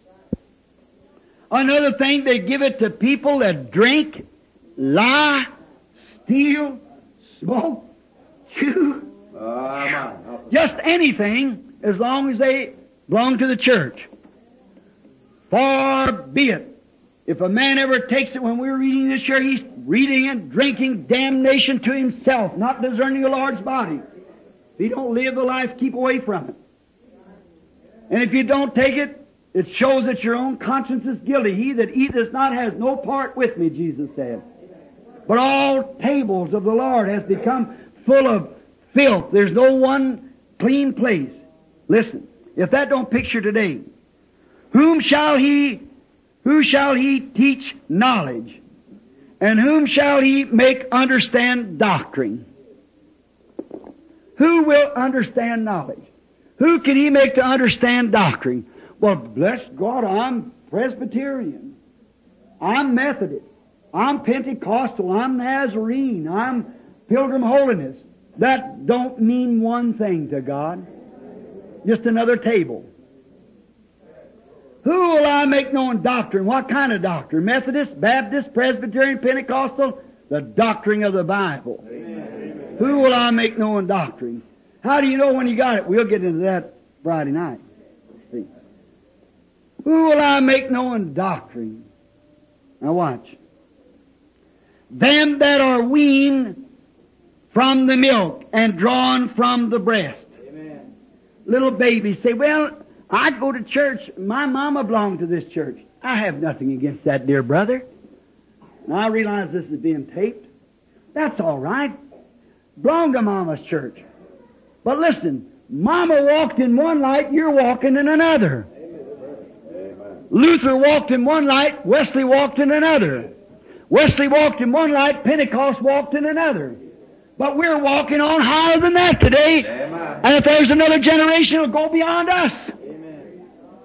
Another thing, they give it to people that drink, lie, steal, smoke, chew, Amen. just anything as long as they belong to the church. Far be it. If a man ever takes it when we're reading this year, he's reading and drinking damnation to himself, not discerning the Lord's body. If you don't live the life, keep away from it. And if you don't take it, it shows that your own conscience is guilty. He that eateth not has no part with me, Jesus said. But all tables of the Lord has become full of filth. There's no one clean place. Listen, if that don't picture today, whom shall he, who shall he teach knowledge? And whom shall he make understand doctrine? Who will understand knowledge? Who can he make to understand doctrine? Well, bless God, I'm Presbyterian. I'm Methodist. I'm Pentecostal. I'm Nazarene. I'm Pilgrim Holiness. That don't mean one thing to God. Just another table. Who will I make known doctrine? What kind of doctrine? Methodist, Baptist, Presbyterian, Pentecostal? The doctrine of the Bible. Amen. Who will I make known doctrine? How do you know when you got it? We'll get into that Friday night. See. Who will I make known doctrine? Now watch. Them that are weaned from the milk and drawn from the breast. Amen. Little babies say, well, I go to church. My mama belonged to this church. I have nothing against that, dear brother. Now I realize this is being taped. That's all right. Belong to mama's church. But listen, mama walked in one light, you're walking in another. Amen. Luther walked in one light, Wesley walked in another. Wesley walked in one light, Pentecost walked in another. But we're walking on higher than that today. Amen. And if there's another generation, it'll go beyond us. Amen.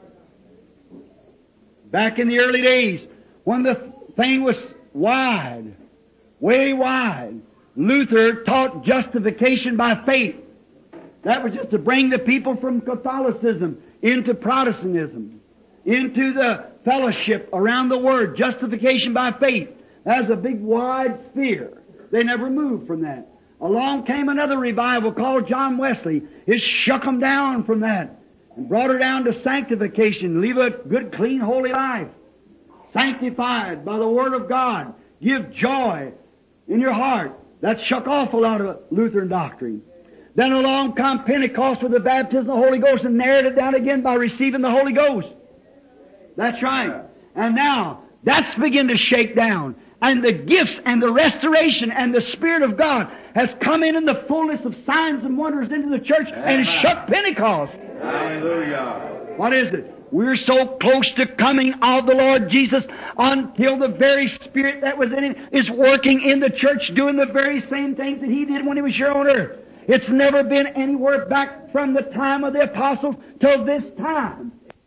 Back in the early days, when the thing was wide, way wide, Luther taught justification by faith. That was just to bring the people from Catholicism into Protestantism, into the fellowship around the Word, justification by faith. That was a big wide sphere. They never moved from that. Along came another revival called John Wesley. It shook them down from that and brought her down to sanctification. Live a good, clean, holy life. Sanctified by the Word of God. Give joy in your heart. That shook off a lot of Lutheran doctrine. Then along come Pentecost with the baptism of the Holy Ghost and narrowed it down again by receiving the Holy Ghost. That's right. And now, that's beginning to shake down. And the gifts and the restoration and the Spirit of God has come in in the fullness of signs and wonders into the church and it shook Pentecost. Hallelujah. What is it? We're so close to coming of the Lord Jesus until the very Spirit that was in Him is working in the church doing the very same things that He did when He was here on earth. It's never been anywhere back from the time of the apostles till this time.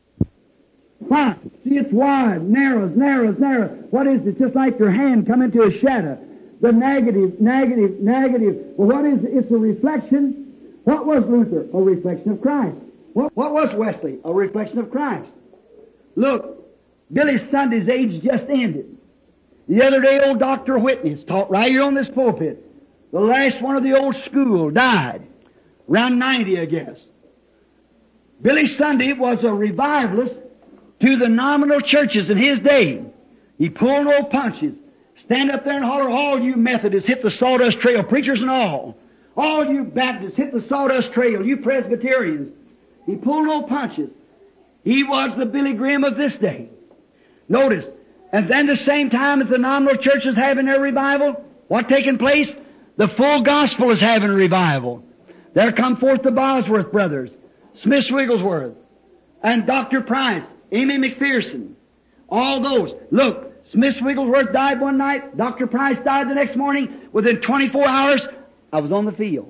Why? See, it's wide, narrows, narrows, narrow. What is it? Just like your hand come into a shadow. The negative, negative, negative. Well, what is it? It's a reflection. What was Luther? A reflection of Christ. What, what was Wesley? A reflection of Christ. Look, Billy Sunday's age just ended. The other day, old Doctor Whitney taught right here on this pulpit. The last one of the old school died. Around ninety, I guess. Billy Sunday was a revivalist to the nominal churches in his day. He pulled no punches. Stand up there and holler, all you Methodists hit the sawdust trail, preachers and all. All you Baptists hit the sawdust trail, you Presbyterians. He pulled no punches. He was the Billy Graham of this day. Notice, and then the same time as the nominal church is having their revival, what taking place? The full gospel is having a revival. There come forth the Bosworth brothers, Smith Wigglesworth, and Doctor Price, Amy McPherson, all those. Look, Smith Wigglesworth died one night, Doctor Price died the next morning. Within twenty-four hours, I was on the field.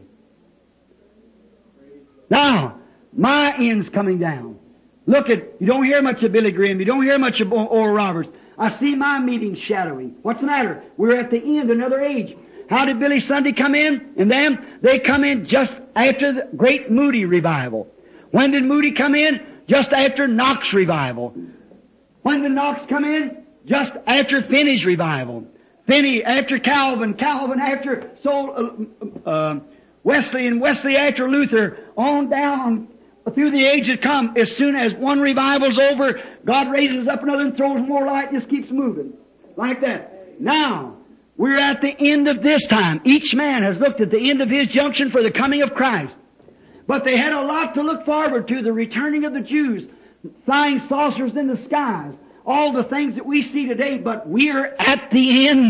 Now, my end's coming down. Look at, you don't hear much of Billy Graham, you don't hear much of Oral Roberts. I see my meeting shadowy. What's the matter? We're at the end, another age. How did Billy Sunday come in? And them, they come in just after the great Moody revival. When did Moody come in? Just after Knox revival. When did Knox come in? Just after Finney's revival. Finney after Calvin, Calvin after so uh, uh, Wesley, and Wesley after Luther, on down through the age that come. As soon as one revival's over, God raises up another and throws more light, just keeps moving. Like that. Now, we're at the end of this time. Each man has looked at the end of his junction for the coming of Christ. But they had a lot to look forward to, the returning of the Jews, flying saucers in the skies, all the things that we see today, but we're at the end.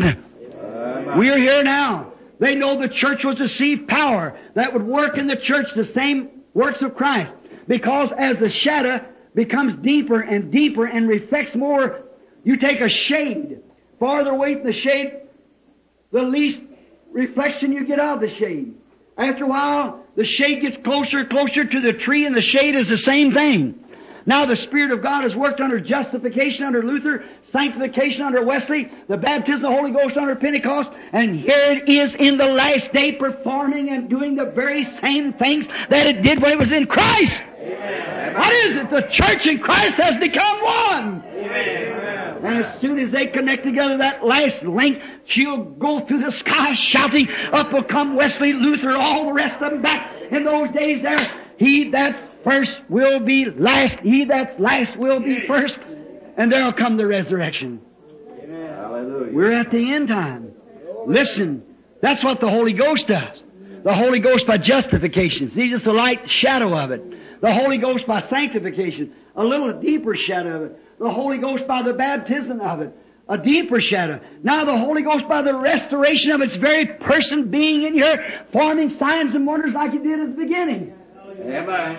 We're here now. They know the church was to receive power that would work in the church the same works of Christ. Because as the shadow becomes deeper and deeper and reflects more, you take a shade. Farther away from the shade, the least reflection you get out of the shade. After a while, the shade gets closer and closer to the tree, and the shade is the same thing. Now the Spirit of God has worked under justification under Luther, sanctification under Wesley, the baptism of the Holy Ghost under Pentecost, and here it is in the last day performing and doing the very same things that it did when it was in Christ. Amen. What is it? The church in Christ has become one. Amen. And as soon as they connect together that last link, she'll go through the sky shouting, up will come Wesley, Luther, all the rest of them back in those days there. He that's first will be last. He that's last will be first. And there'll come the resurrection. Amen. Hallelujah. We're at the end time. Listen, that's what the Holy Ghost does. The Holy Ghost by justification. See, just a light shadow of it. The Holy Ghost by sanctification. A little deeper shadow of it. The Holy Ghost by the baptism of it. A deeper shadow. Now the Holy Ghost by the restoration of its very person being in here, forming signs and wonders like it did at the beginning. Amen.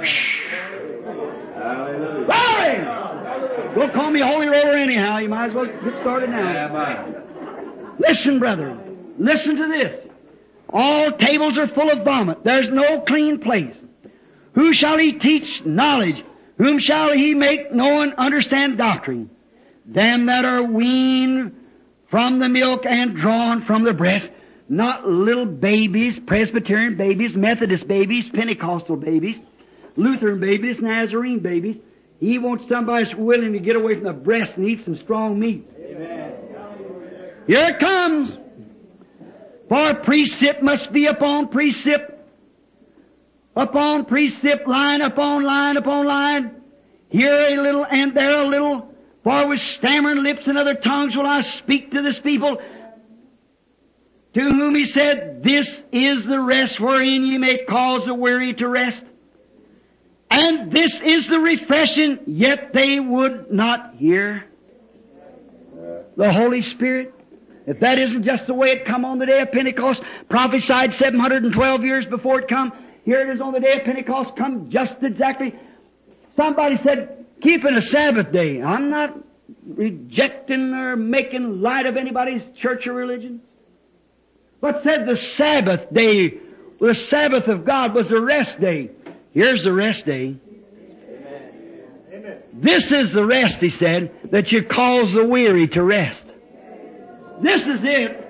Hallelujah. Glory! Don't call me Holy Roller anyhow. You might as well get started now. Amen. Listen, brother. Listen to this. All tables are full of vomit. There's no clean place. Who shall he teach knowledge? Whom shall he make know and understand doctrine? Them that are weaned from the milk and drawn from the breast. Not little babies, Presbyterian babies, Methodist babies, Pentecostal babies, Lutheran babies, Nazarene babies. He wants somebody that's willing to get away from the breast and eat some strong meat. Amen. Here it comes. For precept must be upon precept, upon precept, line upon line upon line. Here a little and there a little. For with stammering lips and other tongues will I speak to this people. To whom he said, this is the rest wherein ye may cause the weary to rest. And this is the refreshing, yet they would not hear. The Holy Spirit. If that isn't just the way it come on the day of Pentecost, prophesied seven hundred twelve years before it come, here it is on the day of Pentecost, come just exactly. Somebody said, keeping a Sabbath day. I'm not rejecting or making light of anybody's church or religion. But said the Sabbath day, the Sabbath of God was the rest day. Here's the rest day. Amen. This is the rest, he said, that you cause the weary to rest. This is it.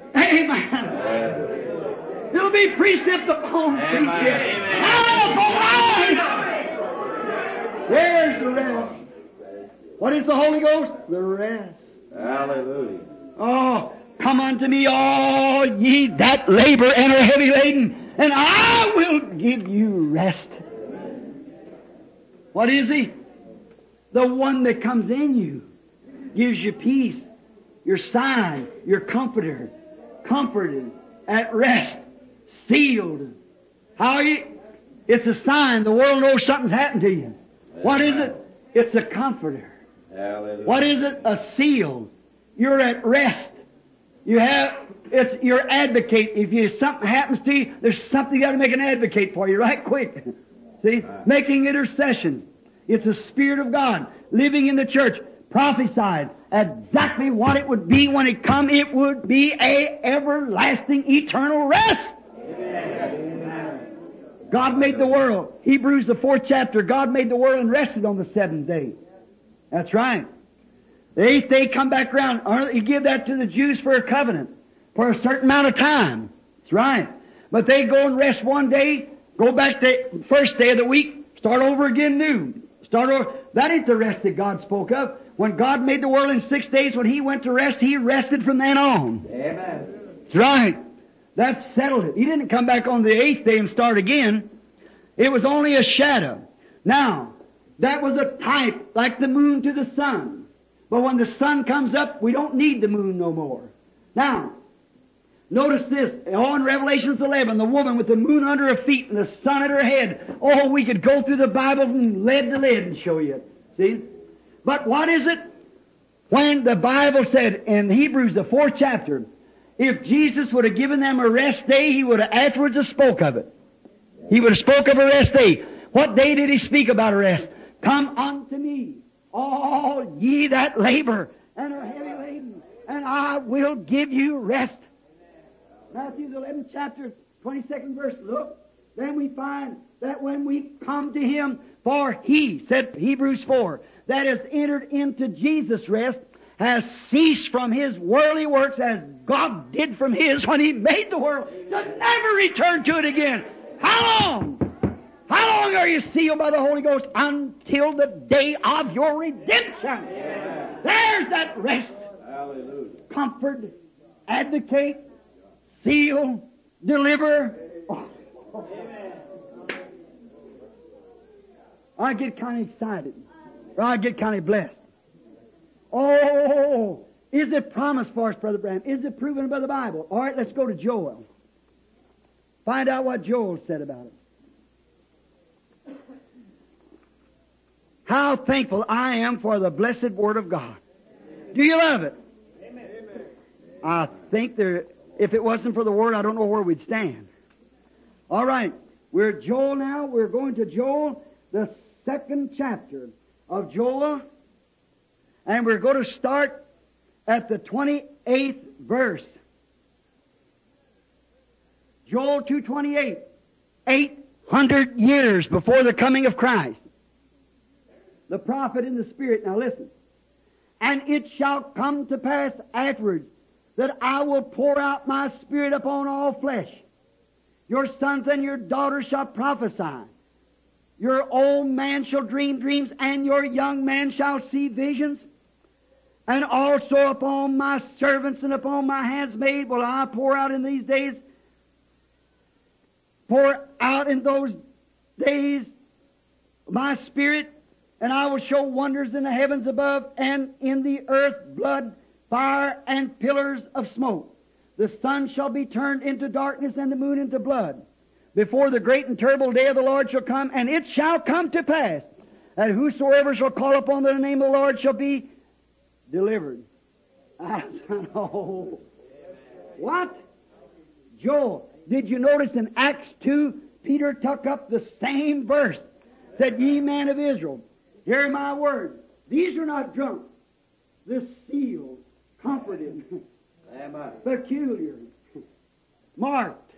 Amen. It'll be precept upon precept. Line upon line. There's the rest. What is the Holy Ghost? The rest. Hallelujah. Oh, come unto me, all ye that labor and are heavy laden, and I will give you rest. What is He? The one that comes in you, gives you peace, your sign, your comforter, comforted, at rest, sealed. How are you? It's a sign. The world knows something's happened to you. What is it? It's a comforter. Hallelujah. What is it? A seal. You're at rest. You have, it's your advocate. If you, something happens to you, there's something you got to make an advocate for you right quick. See? Right. Making intercessions. It's the Spirit of God living in the church, prophesied exactly what it would be when it come. It would be a everlasting, eternal rest. Amen. God made the world. Hebrews, the fourth chapter, God made the world and rested on the seventh day. That's right. The eighth day come back around. You give that to the Jews for a covenant, for a certain amount of time. That's right. But they go and rest one day, go back to the first day of the week, start over again new. Start over. That ain't the rest that God spoke of. When God made the world in six days, when He went to rest, He rested from then on. Amen. That's right. That settled it. He didn't come back on the eighth day and start again. It was only a shadow. Now, that was a type, like the moon to the sun. But when the sun comes up, we don't need the moon no more. Now, notice this. Oh, in Revelations eleven, the woman with the moon under her feet and the sun at her head. Oh, we could go through the Bible from lid to lid and show you it. See? But what is it? When the Bible said in Hebrews, the fourth chapter, if Jesus would have given them a rest day, He would have afterwards have spoke of it. He would have spoke of a rest day. What day did He speak about a rest? Come unto me, all ye that labor and are heavy laden, and I will give you rest. Matthew the eleventh chapter, twenty-second verse, look. Then we find that when we come to Him, for He, said Hebrews four, that has entered into Jesus' rest, has ceased from his worldly works as God did from His when He made the world, to never return to it again. How long? How long are you sealed by the Holy Ghost? Until the day of your redemption. Yeah. There's that rest. Hallelujah. Comfort, advocate, seal, deliver. Oh. I get kind of excited. Or I get kind of blessed. Oh, is it promised for us, Brother Branham? Is it proven by the Bible? All right, let's go to Joel. Find out what Joel said about it. How thankful I am for the blessed Word of God. Do you love it? Amen. I think there, if it wasn't for the Word, I don't know where we'd stand. All right. We're at Joel now. We're going to Joel, the second chapter of Joel. And we're going to start at the twenty-eighth verse. Joel two twenty-eight. Eight hundred years before the coming of Christ. The prophet in the Spirit. Now listen. And it shall come to pass afterwards that I will pour out my Spirit upon all flesh. Your sons and your daughters shall prophesy. Your old man shall dream dreams, and your young man shall see visions. And also upon my servants and upon my handmaid will I pour out in these days, pour out in those days my Spirit, and I will show wonders in the heavens above and in the earth, blood, fire, and pillars of smoke. The sun shall be turned into darkness and the moon into blood, before the great and terrible day of the Lord shall come. And it shall come to pass that whosoever shall call upon the name of the Lord shall be delivered. I said, oh, what? Joel, did you notice in Acts two, Peter took up the same verse, said, ye men of Israel, hear my words. These are not drunk. The sealed, comforted, peculiar, marked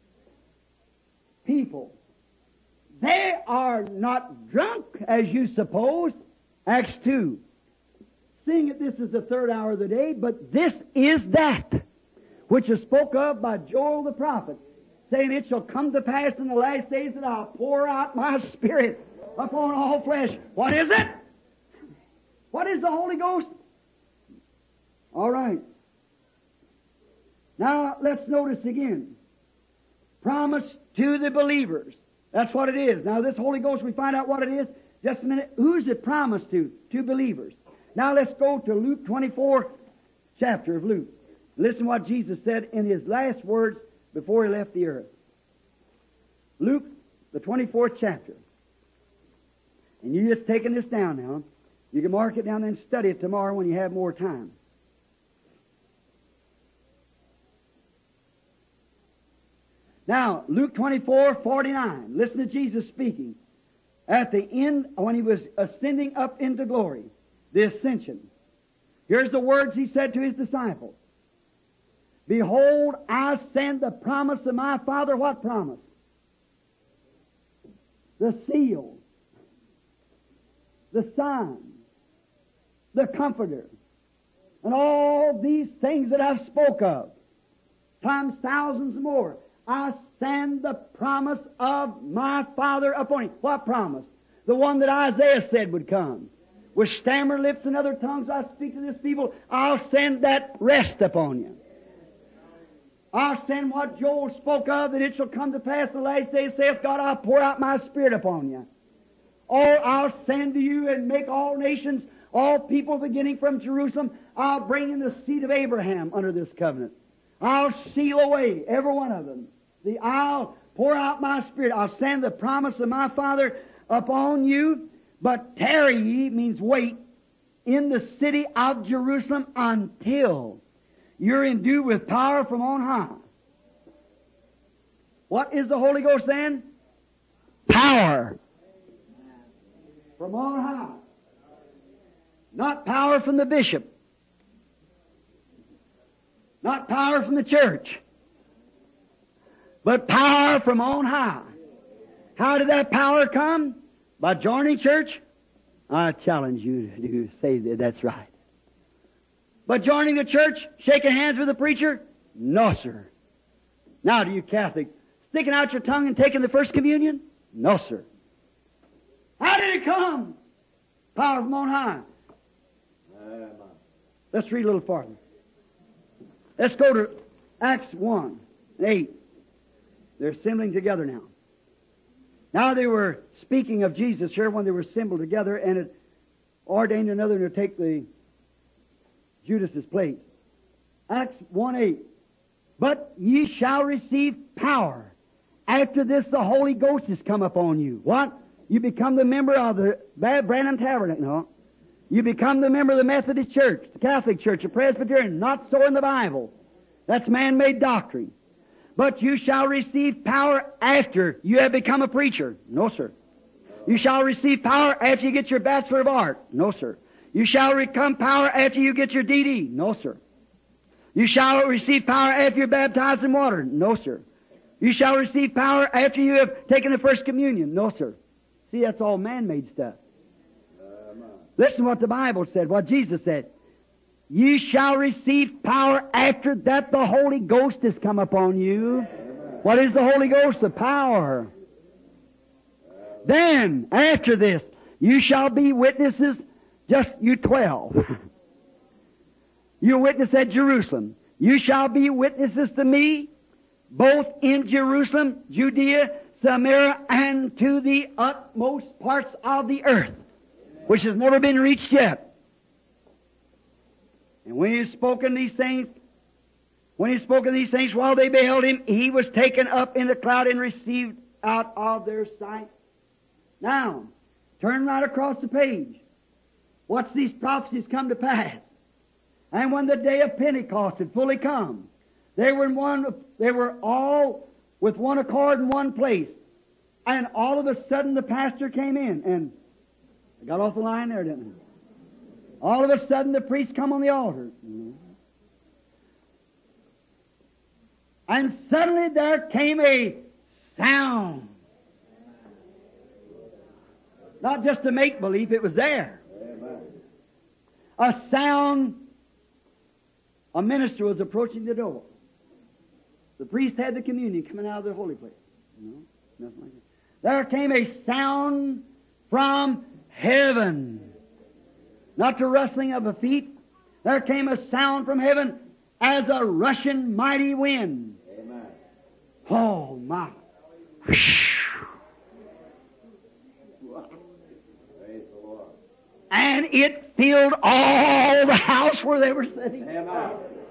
people. They are not drunk, as you suppose. Acts two. Seeing that this is the third hour of the day, but this is that which is spoke of by Joel the prophet, saying, it shall come to pass in the last days that I'll pour out my Spirit upon all flesh. What is it? What is the Holy Ghost? All right. Now, let's notice again. Promise to the believers. That's what it is. Now, this Holy Ghost, we find out what it is. Just a minute. Who's it promised to? To believers. Now, let's go to Luke twenty-four, chapter of Luke. Listen what Jesus said in His last words before He left the earth. Luke, the twenty-fourth chapter. And you're just taking this down now. You can mark it down and study it tomorrow when you have more time. Now, Luke twenty-four, forty-nine. Listen to Jesus speaking. At the end, when He was ascending up into glory, the ascension. Here's the words He said to His disciples. Behold, I send the promise of my Father. What promise? The seal. The sign. The Comforter. And all these things that I've spoke of. Times thousands more. I send the promise of my Father upon you. What promise? The one that Isaiah said would come. With stammered lips and other tongues I speak to this people. I'll send that rest upon you. I'll send what Joel spoke of, that it shall come to pass in the last days, saith God, I'll pour out my Spirit upon you. Or I'll send to you and make all nations, all people beginning from Jerusalem, I'll bring in the seed of Abraham under this covenant. I'll seal away every one of them. The I'll pour out my Spirit. I'll send the promise of my Father upon you. But tarry ye means wait in the city of Jerusalem until you're endued with power from on high. What is the Holy Ghost then? Power from on high. Not power from the bishop. Not power from the church. But power from on high. How did that power come? By joining church? I challenge you to say that that's right. By joining the church, shaking hands with the preacher? No, sir. Now, to you Catholics, sticking out your tongue and taking the first communion? No, sir. How did it come? Power from on high. Let's read a little farther. Let's go to Acts one and eight. They're assembling together now. Now they were speaking of Jesus here when they were assembled together, and it ordained another to take the Judas's place. Acts one eight. But ye shall receive power. After this the Holy Ghost has come upon you. What? You become the member of the Branham Tabernacle. No. You become the member of the Methodist Church, the Catholic Church, the Presbyterian. Not so in the Bible. That's man-made doctrine. But you shall receive power after you have become a preacher. No, sir. You shall receive power after you get your Bachelor of Art. No, sir. You shall become power after you get your D D. No, sir. You shall receive power after you're baptized in water. No, sir. You shall receive power after you have taken the first communion. No, sir. See, that's all man-made stuff. Listen what the Bible said, what Jesus said. You shall receive power after that the Holy Ghost has come upon you. What is the Holy Ghost? The power. Then, after this, you shall be witnesses, just you twelve. You witness at Jerusalem. You shall be witnesses to me, both in Jerusalem, Judea, Samaria, and to the utmost parts of the earth, which has never been reached yet. And when he had spoken these things, when he had spoken these things while they beheld him, he was taken up in the cloud and received out of their sight. Now, turn right across the page. Watch these prophecies come to pass. And when the day of Pentecost had fully come, they were in one, they were all with one accord in one place. And all of a sudden the pastor came in, and I got off the line there, didn't I? All of a sudden the priest come on the altar. And suddenly there came a sound. Not just a make-believe, it was there. A sound. A minister was approaching the door. The priest had the communion coming out of the holy place. No, nothing like that. There came a sound from heaven. Not the rustling of a feet. There came a sound from heaven as a rushing mighty wind. Amen. Oh, my. And it filled all the house where they were sitting. Amen.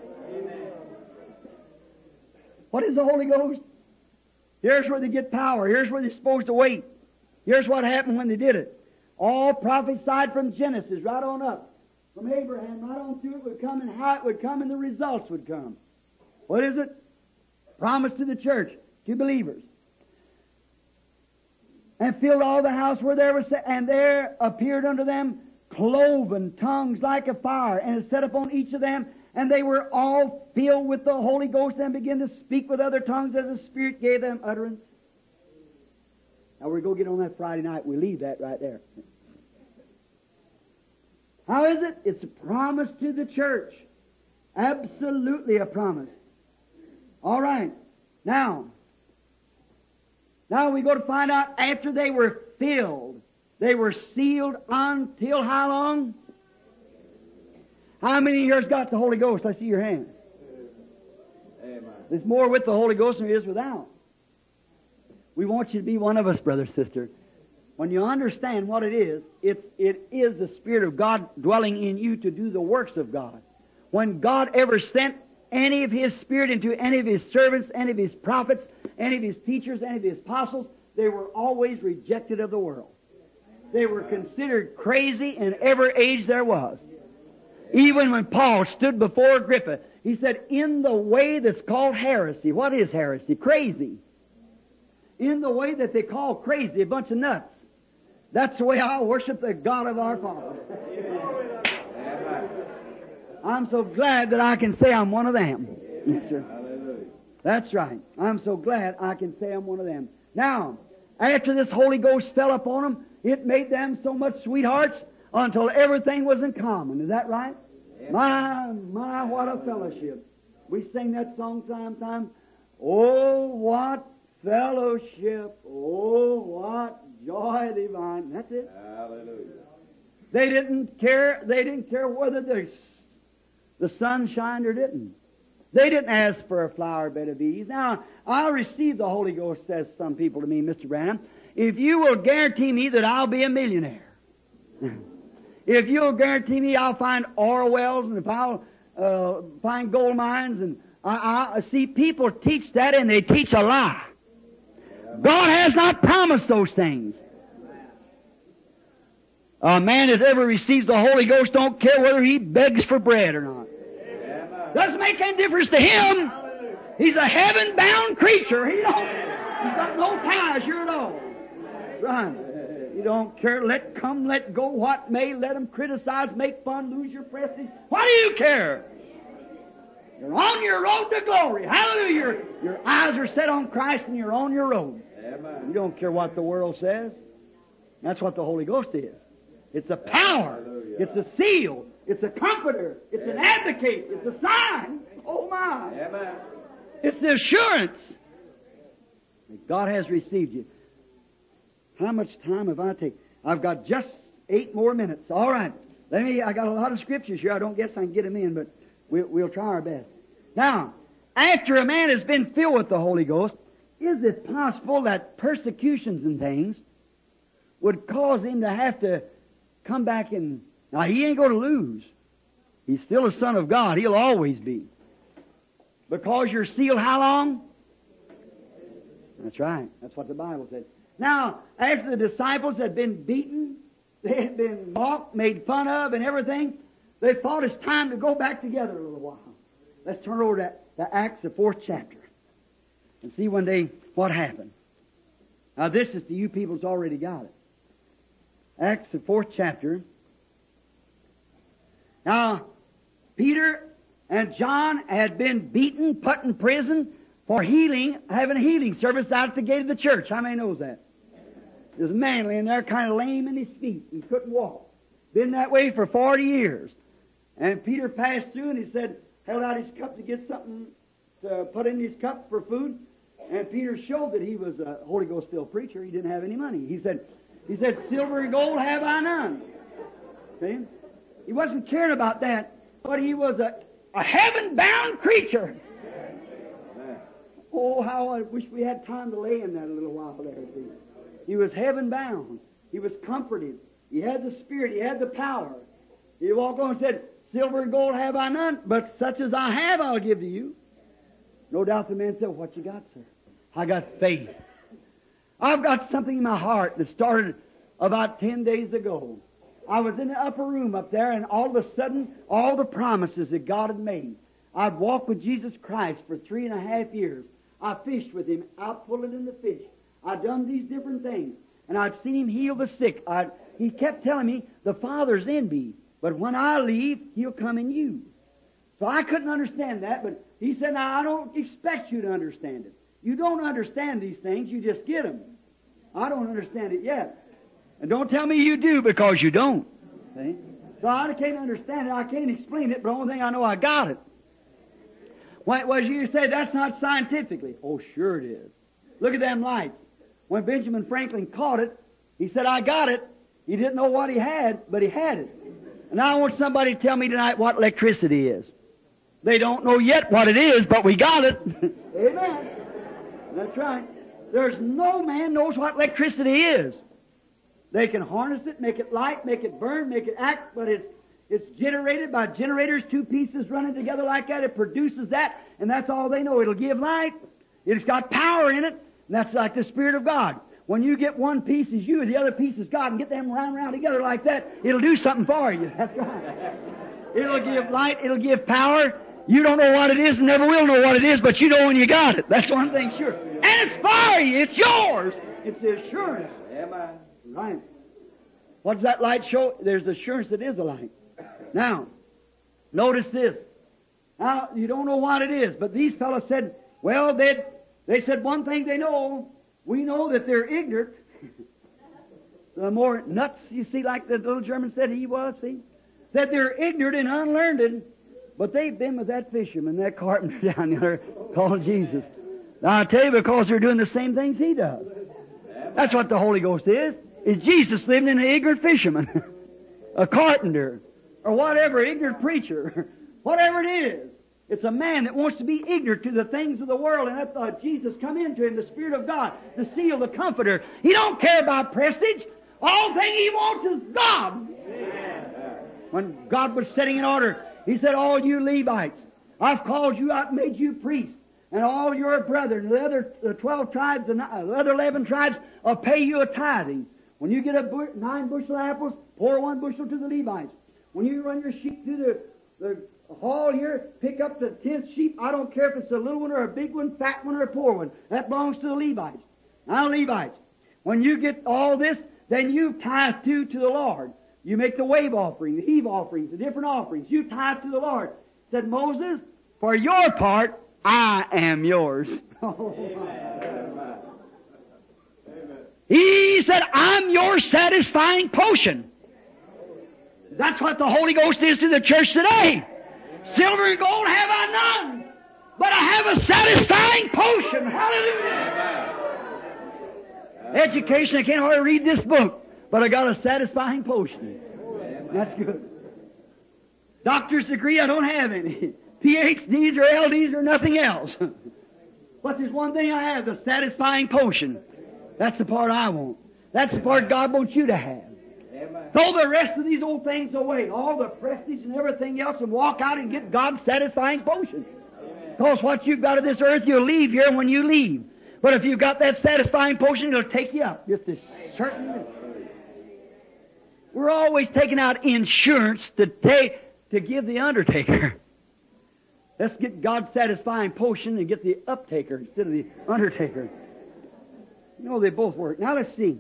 What is the Holy Ghost? Here's where they get power. Here's where they're supposed to wait. Here's what happened when they did it. All prophesied from Genesis right on up. From Abraham right on through it would come, and how it would come, and the results would come. What is it? Promise to the church, to believers. And filled all the house where there was, and there appeared unto them cloven tongues like a fire, and it set upon each of them, and they were all filled with the Holy Ghost, and began to speak with other tongues as the Spirit gave them utterance. Now we go get on that Friday night. We leave that right there. How is it? It's a promise to the church. Absolutely a promise. All right. Now, now we go to find out after they were filled, they were sealed until how long? How many years got the Holy Ghost? I see your hand. Amen. There's more with the Holy Ghost than there is without. We want you to be one of us, brother, sister. When you understand what it is, it's, it is the Spirit of God dwelling in you to do the works of God. When God ever sent any of His Spirit into any of His servants, any of His prophets, any of His teachers, any of His apostles, they were always rejected of the world. They were considered crazy in every age there was. Even when Paul stood before Agrippa, he said, in the way that's called heresy. What is heresy? Crazy. In the way that they call crazy, a bunch of nuts. That's the way I worship the God of our Father. I'm so glad that I can say I'm one of them. Yes, sir. That's right. I'm so glad I can say I'm one of them. Now, after this Holy Ghost fell upon them, it made them so much sweethearts until everything was in common. Is that right? Amen. My, my, what a fellowship. We sing that song sometimes. Oh, what fellowship. Oh, what joy divine. That's it. Hallelujah. They didn't care, they didn't care whether the, the sun shined or didn't. They didn't ask for a flower bed of ease. Now, I'll receive the Holy Ghost, says some people to me, Mister Branham, if you will guarantee me that I'll be a millionaire. If you'll guarantee me I'll find oil wells, and if I'll uh, find gold mines, and I, I see people teach that, and they teach a lie. God has not promised those things. A man that ever receives the Holy Ghost don't care whether he begs for bread or not. Doesn't make any difference to him. He's a heaven-bound creature. He don't, he's got no ties here at all. Right. You don't care. Let come, let go, what may. Let them criticize, make fun, lose your prestige. Why do you care? You're on your road to glory. Hallelujah. Your, your eyes are set on Christ and you're on your road. Amen. You don't care what the world says. That's what the Holy Ghost is. It's a power. Hallelujah. It's a seal. It's a comforter. It's an advocate. It's a sign. Oh my. Amen. It's the assurance that God has received you. How much time have I taken? I've got just eight more minutes. All right. Let me, I got a lot of scriptures here. I don't guess I can get them in, but we'll, we'll try our best. Now, after a man has been filled with the Holy Ghost, is it possible that persecutions and things would cause him to have to come back and... Now, he ain't going to lose. He's still a son of God. He'll always be. Because you're sealed how long? That's right. That's what the Bible said. Now, after the disciples had been beaten, they had been mocked, made fun of, and everything, they thought it's time to go back together a little while. Let's turn over to, to Acts, the fourth chapter, and see when they what happened. Now, this is to you people who's already got it. Acts, the fourth chapter. Now, Peter and John had been beaten, put in prison for healing, having a healing service out at the gate of the church. How many knows that? There's a man laying there kind of lame in his feet. He couldn't walk. Been that way for forty years. And Peter passed through and he said, held out his cup to get something to put in his cup for food. And Peter showed that he was a Holy Ghost filled preacher. He didn't have any money. He said, he said, silver and gold have I none. See? He wasn't caring about that, but he was a, a heaven-bound creature. Oh, how I wish we had time to lay in that a little while there. See? He was heaven-bound. He was comforted. He had the Spirit. He had the power. He walked on and said, silver and gold have I none, but such as I have I'll give to you. No doubt the man said, what you got, sir? I got faith. I've got something in my heart that started about ten days ago. I was in the upper room up there, and all of a sudden, all the promises that God had made. I'd walked with Jesus Christ for three and a half years. I fished with Him, out pulling in the fish. I'd done these different things, and I'd seen Him heal the sick. I'd, he kept telling me, the Father's in me, but when I leave, He'll come in you. So I couldn't understand that, but He said, now I don't expect you to understand it. You don't understand these things, you just get them. I don't understand it yet. And don't tell me you do, because you don't. See? So I can't understand it, I can't explain it, but the only thing I know, I got it. Why, was you say that's not scientifically? Oh, sure it is. Look at them lights. When Benjamin Franklin caught it, he said, I got it. He didn't know what he had, but he had it. And I want somebody to tell me tonight what electricity is. They don't know yet what it is, but we got it. Amen. That's right. There's no man knows what electricity is. They can harness it, make it light, make it burn, make it act, but it's It's generated by generators, two pieces running together like that. It produces that, and that's all they know. It'll give light. It's got power in it, and that's like the Spirit of God. When you get one piece is you, the other piece is God, and get them round round together like that, it'll do something for you. That's right. It'll give light. It'll give power. You don't know what it is and never will know what it is, but you know when you got it. That's one thing sure. And it's for you. It's yours. It's the assurance. Amen. Right. What does that light show? There's assurance that is a light. Now, notice this. Now, you don't know what it is, but these fellows said, well, they they said one thing they know. We know that they're ignorant. The more nuts, you see, like the little German said he was, see? Said they're ignorant and unlearned, but they've been with that fisherman, that carpenter down there called Jesus. Now, I tell you, because they're doing the same things he does. That's what the Holy Ghost is. Is Jesus living in an ignorant fisherman, a carpenter, or whatever, ignorant preacher, whatever it is. It's a man that wants to be ignorant to the things of the world, and that's why Jesus come into him, the Spirit of God, the seal, the comforter. He don't care about prestige. All thing he wants is God. Amen. When God was setting in order, He said, all you Levites, I've called you out and made you priests, and all your brethren, the other the twelve tribes, the other eleven tribes, will pay you a tithing. When you get a bu- nine bushel apples, pour one bushel to the Levites. When you run your sheep through the, the hall here, pick up the tenth sheep. I don't care if it's a little one or a big one, fat one or a poor one. That belongs to the Levites. Now, Levites, when you get all this, then you tithe too to the Lord. You make the wave offering, the heave offerings, the different offerings. You tithe to the Lord. Said Moses, For your part, I am yours. He said, I'm your satisfying potion. That's what the Holy Ghost is to the church today. Silver and gold have I none, but I have a satisfying potion. Hallelujah. Education, I can't hardly read this book, but I got a satisfying potion. That's good. Doctor's degree, I don't have any. P H Ds or L Ds or nothing else. But there's one thing I have, the satisfying potion. That's the part I want. That's the part God wants you to have. Throw the rest of these old things away, all the prestige and everything else, and walk out and get God's satisfying potion. Because what you've got of this earth, you'll leave here when you leave. But if you've got that satisfying potion, it'll take you up. Just as certain. We're always taking out insurance to take, to give the undertaker. Let's get God's satisfying potion and get the uptaker instead of the undertaker. You know, they both work. Now let's see.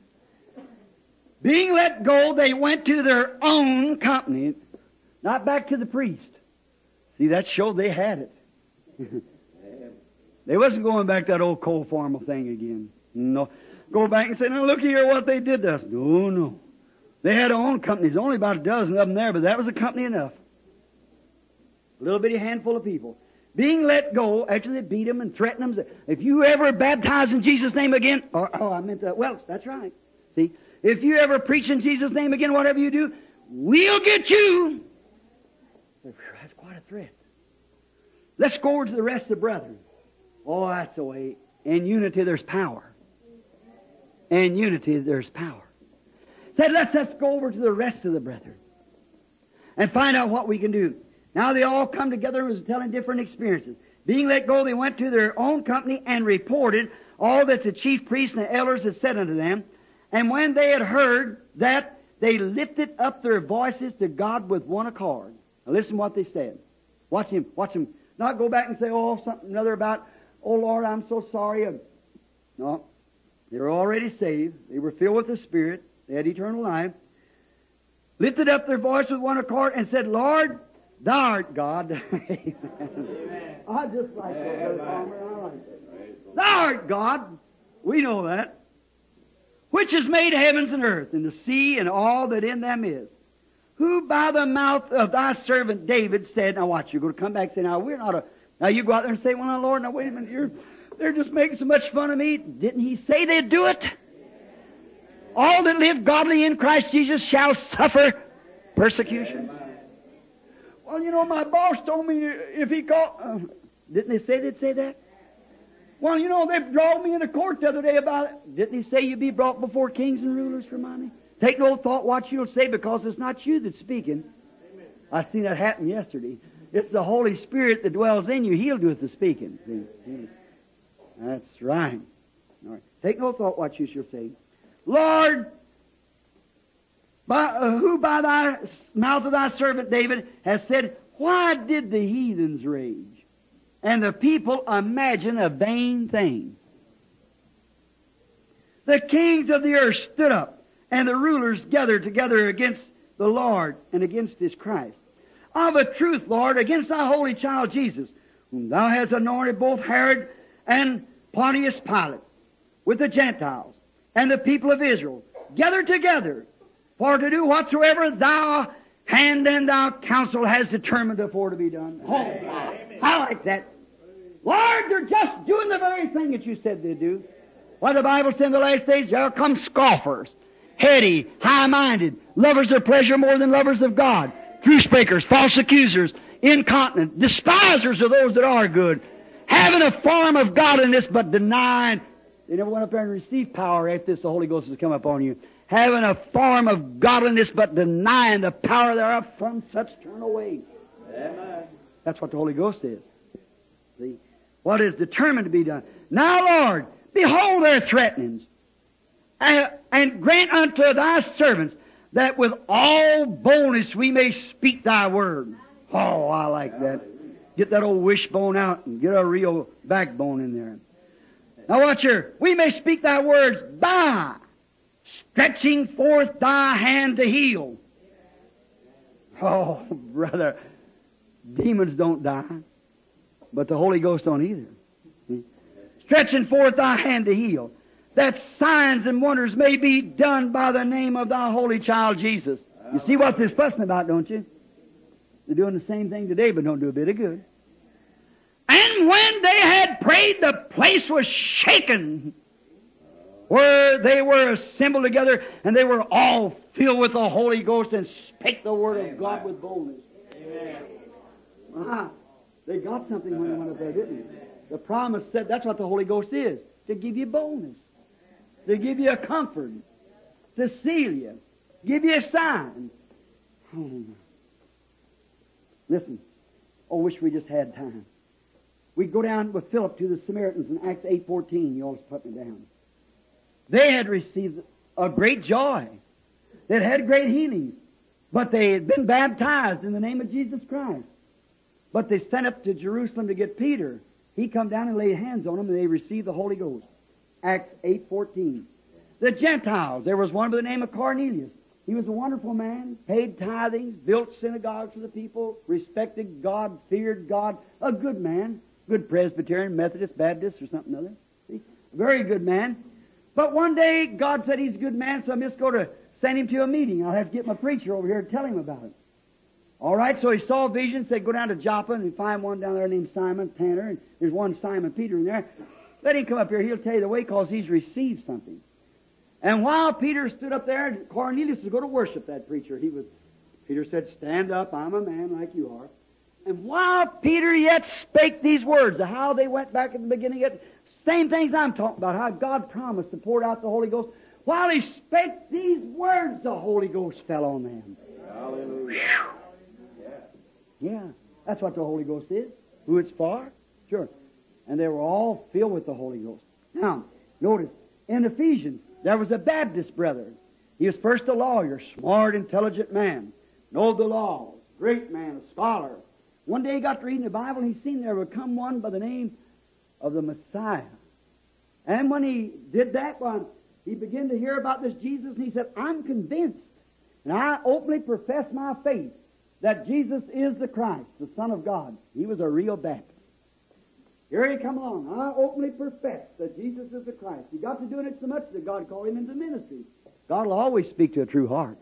Being let go, they went to their own company, not back to the priest. See, that showed they had it. They wasn't going back to that old cold formal thing again. No. Go back and say, now look here what they did to us. No, no. They had their own companies, only about a dozen of them there, but that was a company enough. A little bitty handful of people. Being let go, after they beat them and threatened them, if you ever baptize in Jesus' name again, or, oh, I meant that, well, that's right. See, if you ever preach in Jesus' name again, whatever you do, we'll get you. That's quite a threat. Let's go over to the rest of the brethren. Oh, that's the way. In unity there's power. In unity there's power. Said, let's, let's go over to the rest of the brethren and find out what we can do. Now they all come together and was telling different experiences. Being let go, they went to their own company and reported all that the chief priests and the elders had said unto them. And when they had heard that, they lifted up their voices to God with one accord. Now listen what they said. Watch him, watch him. Not go back and say, oh, something another about, oh Lord, I'm so sorry. No. They were already saved. They were filled with the Spirit. They had eternal life. Lifted up their voice with one accord and said, Lord, Thou art God. Amen. I just like that. I like that. Thou art God. We know that. Which has made heavens and earth and the sea and all that in them is. Who by the mouth of thy servant David said, now watch, you're going to come back and say, now we're not a, now you go out there and say, well, now Lord, now wait a minute, you're, they're just making so much fun of me. Didn't he say they'd do it? All that live godly in Christ Jesus shall suffer persecution. Well, you know, my boss told me if he called, uh, didn't they say they'd say that? Well, you know, they brought me into court the other day about it. Didn't he say you'd be brought before kings and rulers for money? Take no thought what you'll say, because it's not you that's speaking. Amen. I seen that happen yesterday. It's the Holy Spirit that dwells in you. He'll do the speaking. See? That's right. All right. Take no thought what you shall say. Lord, by, uh, who by thy mouth of thy servant David has said, why did the heathens rage, and the people imagine a vain thing? The kings of the earth stood up, and the rulers gathered together against the Lord and against His Christ. Of a truth, Lord, against thy holy child Jesus, whom thou hast anointed, both Herod and Pontius Pilate, with the Gentiles and the people of Israel, gathered together for to do whatsoever thou hand and thou counsel has determined before to be done. Oh, I like that. Lord, they're just doing the very thing that you said they'd do. Why, the Bible said in the last days, there come scoffers, heady, high-minded, lovers of pleasure more than lovers of God, truce breakers, false accusers, incontinent, despisers of those that are good, having a form of godliness but denying. They never went up there and received power after this, the Holy Ghost has come upon you. Having a form of godliness but denying the power thereof, from such turn away. Amen. That's what the Holy Ghost is. See? What is determined to be done. Now, Lord, behold their threatenings, and, and grant unto thy servants that with all boldness we may speak thy word. Oh, I like that. Get that old wishbone out and get a real backbone in there. Now watch here. We may speak thy words by stretching forth thy hand to heal. Oh, brother, demons don't die. But the Holy Ghost don't either. See? Stretching forth thy hand to heal, that signs and wonders may be done by the name of thy holy child Jesus. You see what they're fussing about, don't you? They're doing the same thing today, but don't do a bit of good. And when they had prayed, the place was shaken, where they were assembled together, and they were all filled with the Holy Ghost and spake the word of God with boldness. Amen. Ah, they got something when they went up there, didn't they? The promise said that's what the Holy Ghost is, to give you boldness, to give you a comfort, to seal you, give you a sign. Oh. Listen, oh, wish we just had time. We go down with Philip to the Samaritans in Acts eight fourteen. You always put me down. They had received a great joy. They had great healings. But they had been baptized in the name of Jesus Christ. But they sent up to Jerusalem to get Peter. He come down and laid hands on them, and they received the Holy Ghost. Acts eight fourteen. The Gentiles, there was one by the name of Cornelius. He was a wonderful man, paid tithings, built synagogues for the people, respected God, feared God, a good man, good Presbyterian, Methodist, Baptist, or something other. See? A very good man. But one day, God said he's a good man, so I'm just going to send him to a meeting. I'll have to get my preacher over here to tell him about it. All right, so he saw a vision, said, go down to Joppa, and we find one down there named Simon Tanner, and there's one Simon Peter in there. Let him come up here. He'll tell you the way, because he's received something. And while Peter stood up there, Cornelius was going to worship that preacher. He was, Peter said, stand up, I'm a man like you are. And while Peter yet spake these words, how they went back at the beginning, yet, same things I'm talking about, how God promised to pour out the Holy Ghost. While he spake these words, the Holy Ghost fell on them. Hallelujah. Yeah. Yeah, that's what the Holy Ghost is. Who it's for? Sure. And they were all filled with the Holy Ghost. Now, notice, in Ephesians, there was a Baptist brother. He was first a lawyer, smart, intelligent man, know the law, great man, a scholar. One day he got to reading the Bible, and he seen there would come one by the name of the Messiah. And when he did that one, he began to hear about this Jesus, and he said, I'm convinced, and I openly profess my faith, that Jesus is the Christ, the Son of God. He was a real Baptist. Here he come along. I openly profess that Jesus is the Christ. He got to doing it so much that God called him into ministry. God will always speak to a true heart.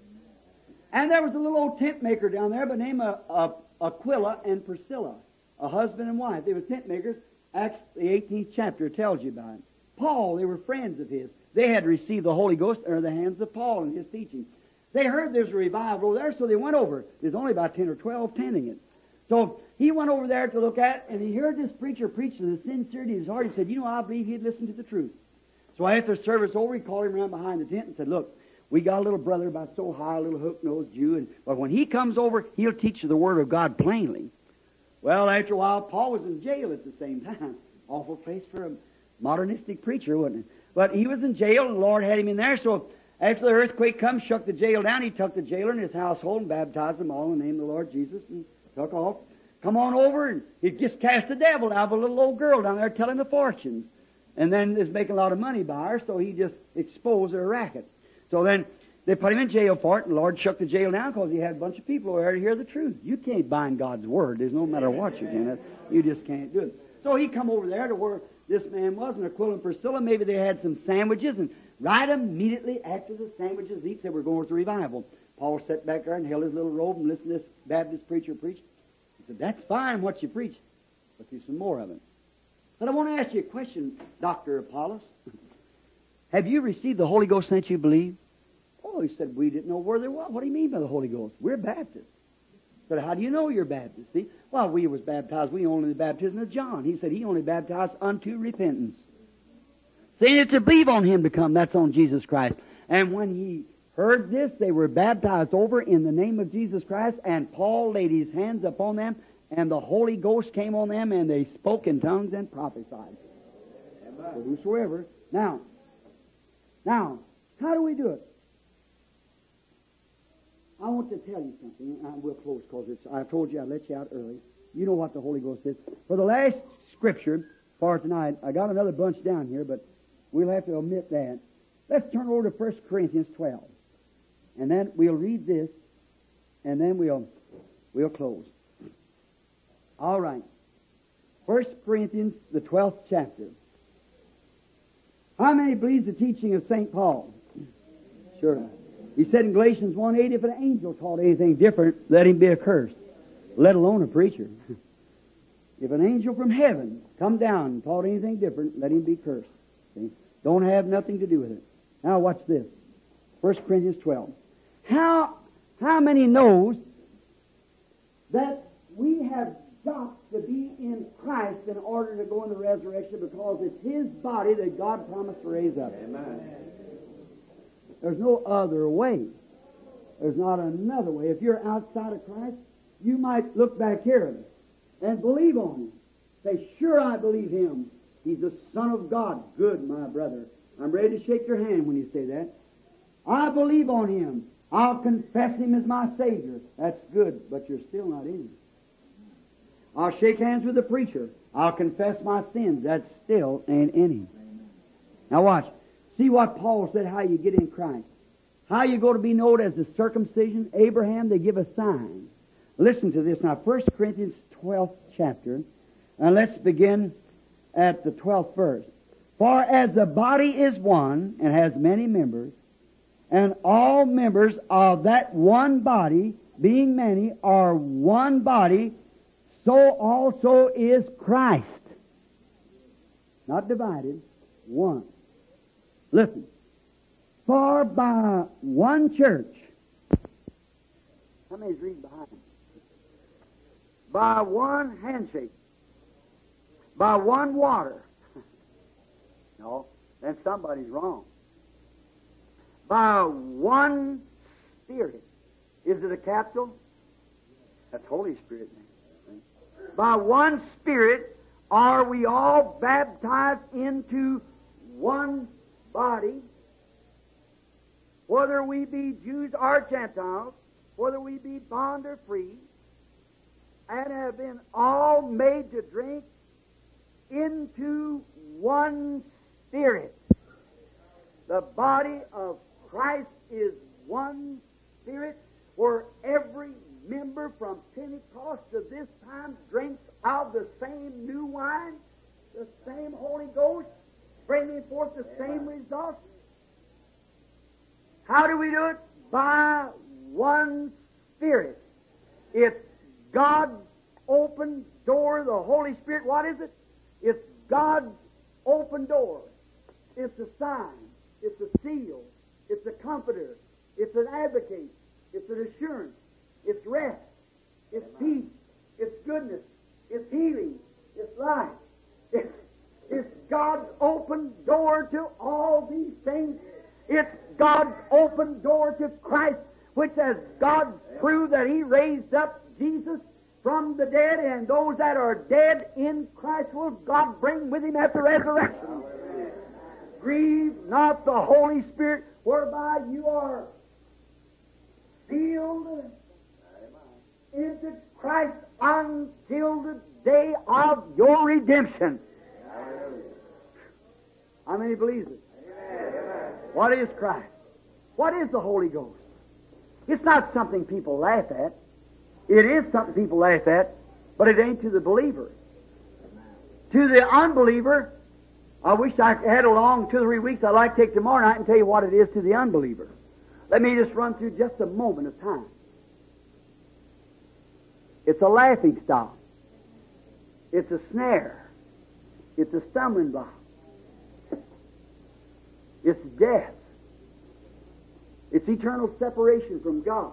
And there was a little old tent maker down there by the name of, of Aquila and Priscilla, a husband and wife. They were tent makers. Acts, the eighteenth chapter, tells you about it. Paul, they were friends of his. They had received the Holy Ghost under the hands of Paul in his teaching. They heard there's a revival over there, so they went over. There's only about ten or twelve tending it. So he went over there to look at it, and he heard this preacher preach to the sincerity of his heart. He said, you know, I believe he'd listen to the truth. So after the service over, he called him around behind the tent and said, look, we got a little brother about so high, a little hook-nosed Jew, and, but when he comes over, he'll teach you the Word of God plainly. Well, after a while, Paul was in jail at the same time. Awful place for a modernistic preacher, wasn't it? But he was in jail, and the Lord had him in there, so after the earthquake come, shook the jail down, he took the jailer and his household and baptized them all in the name of the Lord Jesus and took off. Come on over, and he just cast the devil out of a little old girl down there telling the fortunes. And then is making a lot of money by her, so he just exposed her racket. So then they put him in jail for it, and the Lord shook the jail down because he had a bunch of people over there to hear the truth. You can't bind God's Word. There's no matter what you can. You just can't do it. So he come over there to where this man was, and Aquila and Priscilla, maybe they had some sandwiches, and right immediately after the sandwiches eat, they were going to revival. Paul sat back there and held his little robe and listened to this Baptist preacher preach. He said, that's fine what you preach, but there's some more of it. But I want to ask you a question, Doctor Apollos. Have you received the Holy Ghost since you believe? Oh, he said, we didn't know where there was. What do you mean by the Holy Ghost? We're Baptists. I said, how do you know you're Baptist? See, well, we was baptized. We only the baptism of John. He said he only baptized unto repentance. Saying it's to believe on Him to come. That's on Jesus Christ. And when he heard this, they were baptized over in the name of Jesus Christ, and Paul laid his hands upon them, and the Holy Ghost came on them, and they spoke in tongues and prophesied. For whosoever. Now, now, how do we do it? I want to tell you something, and I will close because I told you I'd let you out early. You know what the Holy Ghost is. For the last scripture for tonight, I got another bunch down here, but we'll have to omit that. Let's turn over to First Corinthians twelve. And then we'll read this, and then we'll we'll close. All right. First Corinthians, the twelfth chapter. How many believes the teaching of Saint Paul? Sure. He said in Galatians one eight, if an angel taught anything different, let him be accursed, let alone a preacher. If an angel from heaven come down and taught anything different, let him be cursed. See? Don't have nothing to do with it. Now watch this. First Corinthians twelve. How, how many knows that we have got to be in Christ in order to go in the resurrection, because it's His body that God promised to raise up? Amen. There's no other way. There's not another way. If you're outside of Christ, you might look back here and believe on Him. Say, sure, I believe Him. He's the Son of God. Good, my brother. I'm ready to shake your hand when you say that. I believe on Him. I'll confess Him as my Savior. That's good, but you're still not in Him. I'll shake hands with the preacher. I'll confess my sins. That still ain't in Him. Now watch. See what Paul said, how you get in Christ. How you go to be known as the circumcision. Abraham, they give a sign. Listen to this now. First Corinthians twelfth chapter. And let's begin at the twelfth verse. For as the body is one and has many members, and all members of that one body, being many, are one body, so also is Christ. Not divided, one. Listen. For by one church, how many's reading behind me? By one handshake, by one water. No, then somebody's wrong. By one Spirit. Is it a capital? That's Holy Spirit name. By one Spirit are we all baptized into one body, whether we be Jews or Gentiles, whether we be bond or free, and have been all made to drink into one Spirit. The body of Christ is one Spirit, where every member from Pentecost to this time drinks of the same new wine, the same Holy Ghost, bringing forth the same results. How do we do it? By one Spirit. It's God's open door, the Holy Spirit. What is it? It's God's open door. It's a sign. It's a seal. It's a comforter. It's an advocate. It's an assurance. It's rest. It's peace. It's goodness. It's healing. It's life. It's, it's God's open door to all these things. It's God's open door to Christ, which as God proved that He raised up Jesus from the dead, and those that are dead in Christ will God bring with Him at the resurrection. Grieve not the Holy Spirit, whereby you are sealed into Christ until the day of your redemption. How many believes it? What is Christ? What is the Holy Ghost? It's not something people laugh at. It is something people laugh at, but it ain't to the believer. To the unbeliever, I wish I had a long two or three weeks. I'd like to take tomorrow night and tell you what it is to the unbeliever. Let me just run through just a moment of time. It's a laughing stock. It's a snare. It's a stumbling block. It's death. It's eternal separation from God.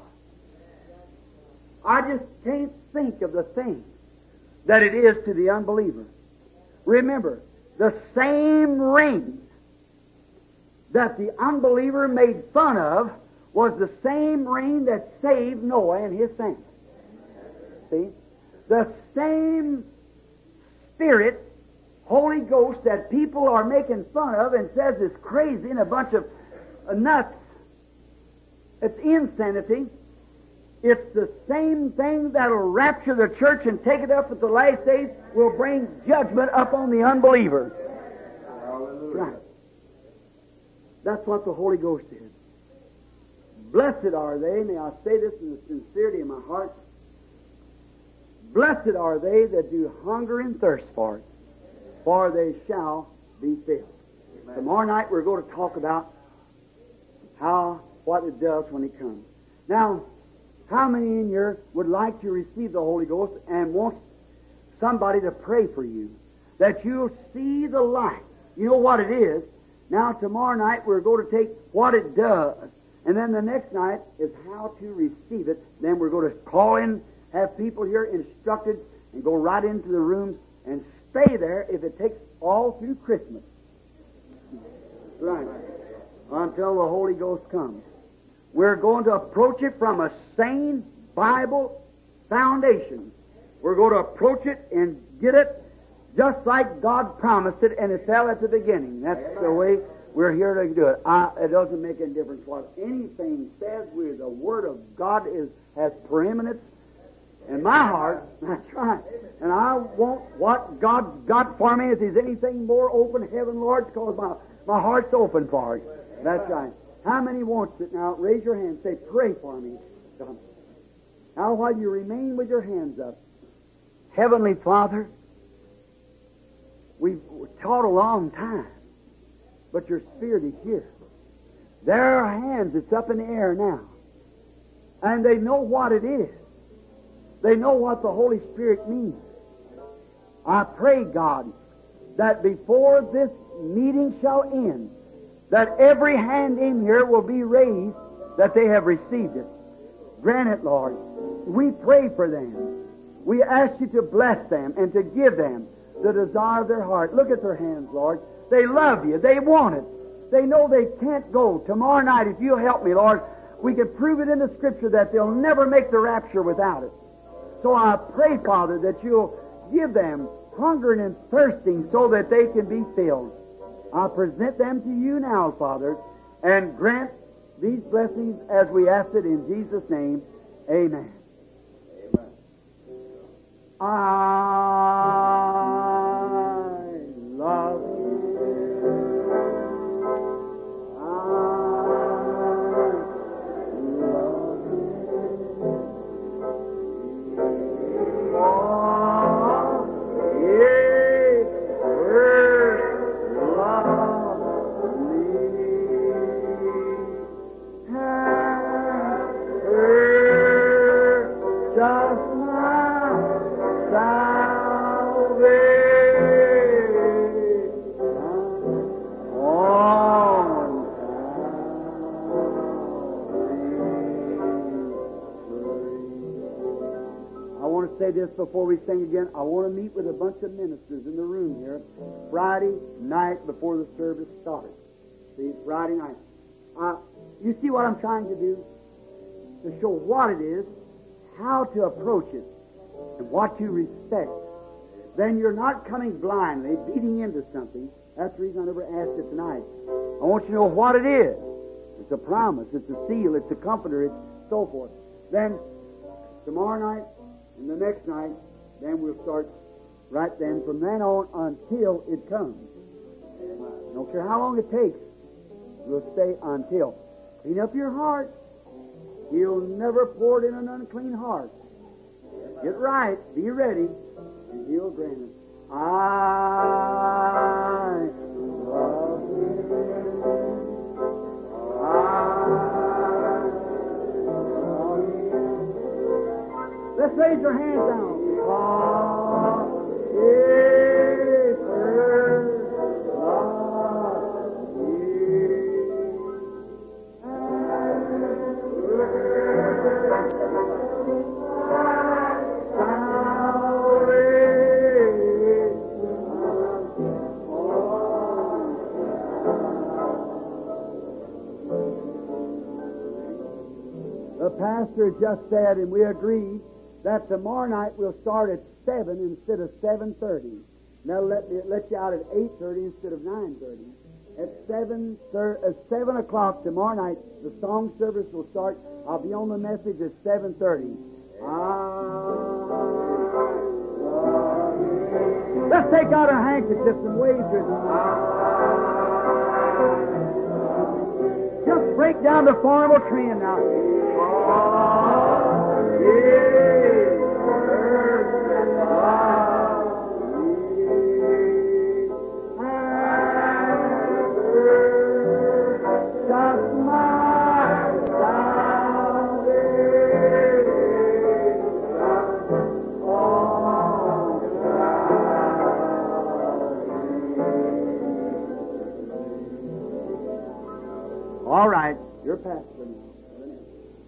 I just can't think of the thing that it is to the unbeliever. Remember, the same ring that the unbeliever made fun of was the same ring that saved Noah and his saints. See? The same Spirit, Holy Ghost, that people are making fun of and says is crazy and a bunch of uh, nuts. It's insanity. It's the same thing that'll rapture the church and take it up at the last days, will bring judgment upon the unbeliever. Hallelujah. Right. That's what the Holy Ghost is. Blessed are they, may I say this in the sincerity of my heart, Blessed are they that do hunger and thirst for it, for they shall be filled. Amen. Tomorrow night we're going to talk about how, what it does when it comes. Now, how many in here would like to receive the Holy Ghost and want somebody to pray for you, that you'll see the light? You know what it is. Now, tomorrow night we're going to take what it does, and then the next night is how to receive it. Then we're going to call in, have people here instructed, and go right into the rooms and stay there if it takes all through Christmas. Right. Until the Holy Ghost comes. We're going to approach it from a sane Bible foundation. We're going to approach it and get it just like God promised it, and it fell at the beginning. That's the way we're here to do it. I, it doesn't make any difference what anything says. We're, the Word of God is has preeminence in my heart. That's right. And I want what God's got for me. If there's anything more open, heaven, Lord, because my, my heart's open for it. That's right. How many wants it? Now, raise your hand. Say, pray for me. Now, while you remain with your hands up, Heavenly Father, we've taught a long time, but your Spirit is here. There are hands that's up in the air now, and they know what it is. They know what the Holy Spirit means. I pray, God, that before this meeting shall end, that every hand in here will be raised that they have received it. Grant it, Lord. We pray for them. We ask you to bless them and to give them the desire of their heart. Look at their hands, Lord. They love you. They want it. They know they can't go. Tomorrow night, if you'll help me, Lord, we can prove it in the Scripture that they'll never make the rapture without it. So I pray, Father, that you'll give them hungering and thirsting so that they can be filled. I present them to you now, Father, and grant these blessings as we ask it in Jesus' name. Amen. Amen. I love you. I love you. Oh, yeah, love me. Just say this before we sing again. I want to meet with a bunch of ministers in the room here Friday night before the service starts. See, Friday night. Uh, you see what I'm trying to do? To show what it is, how to approach it, and what you respect. Then you're not coming blindly, beating into something. That's the reason I never asked it tonight. I want you to know what it is. It's a promise, it's a seal, it's a comforter, it's so forth. Then, tomorrow night, and the next night, then we'll start right then, from then on until it comes. I don't care how long it takes, we'll stay until. Clean up your heart. He'll never pour it in an unclean heart. Get right, be ready, and He'll grant it. I love you. Let's raise your hands down. Ah, yes, the pastor just said, and we agree, that tomorrow night we'll start at seven instead of seven thirty. That'll let, me, let you out at eight thirty instead of nine thirty. At seven, thir- at seven o'clock tomorrow night, the song service will start. I'll be on the message at seven thirty. Let's take out our handkerchiefs and wave to it. Just break down the formal trend now. Yeah. All right. You're pastor.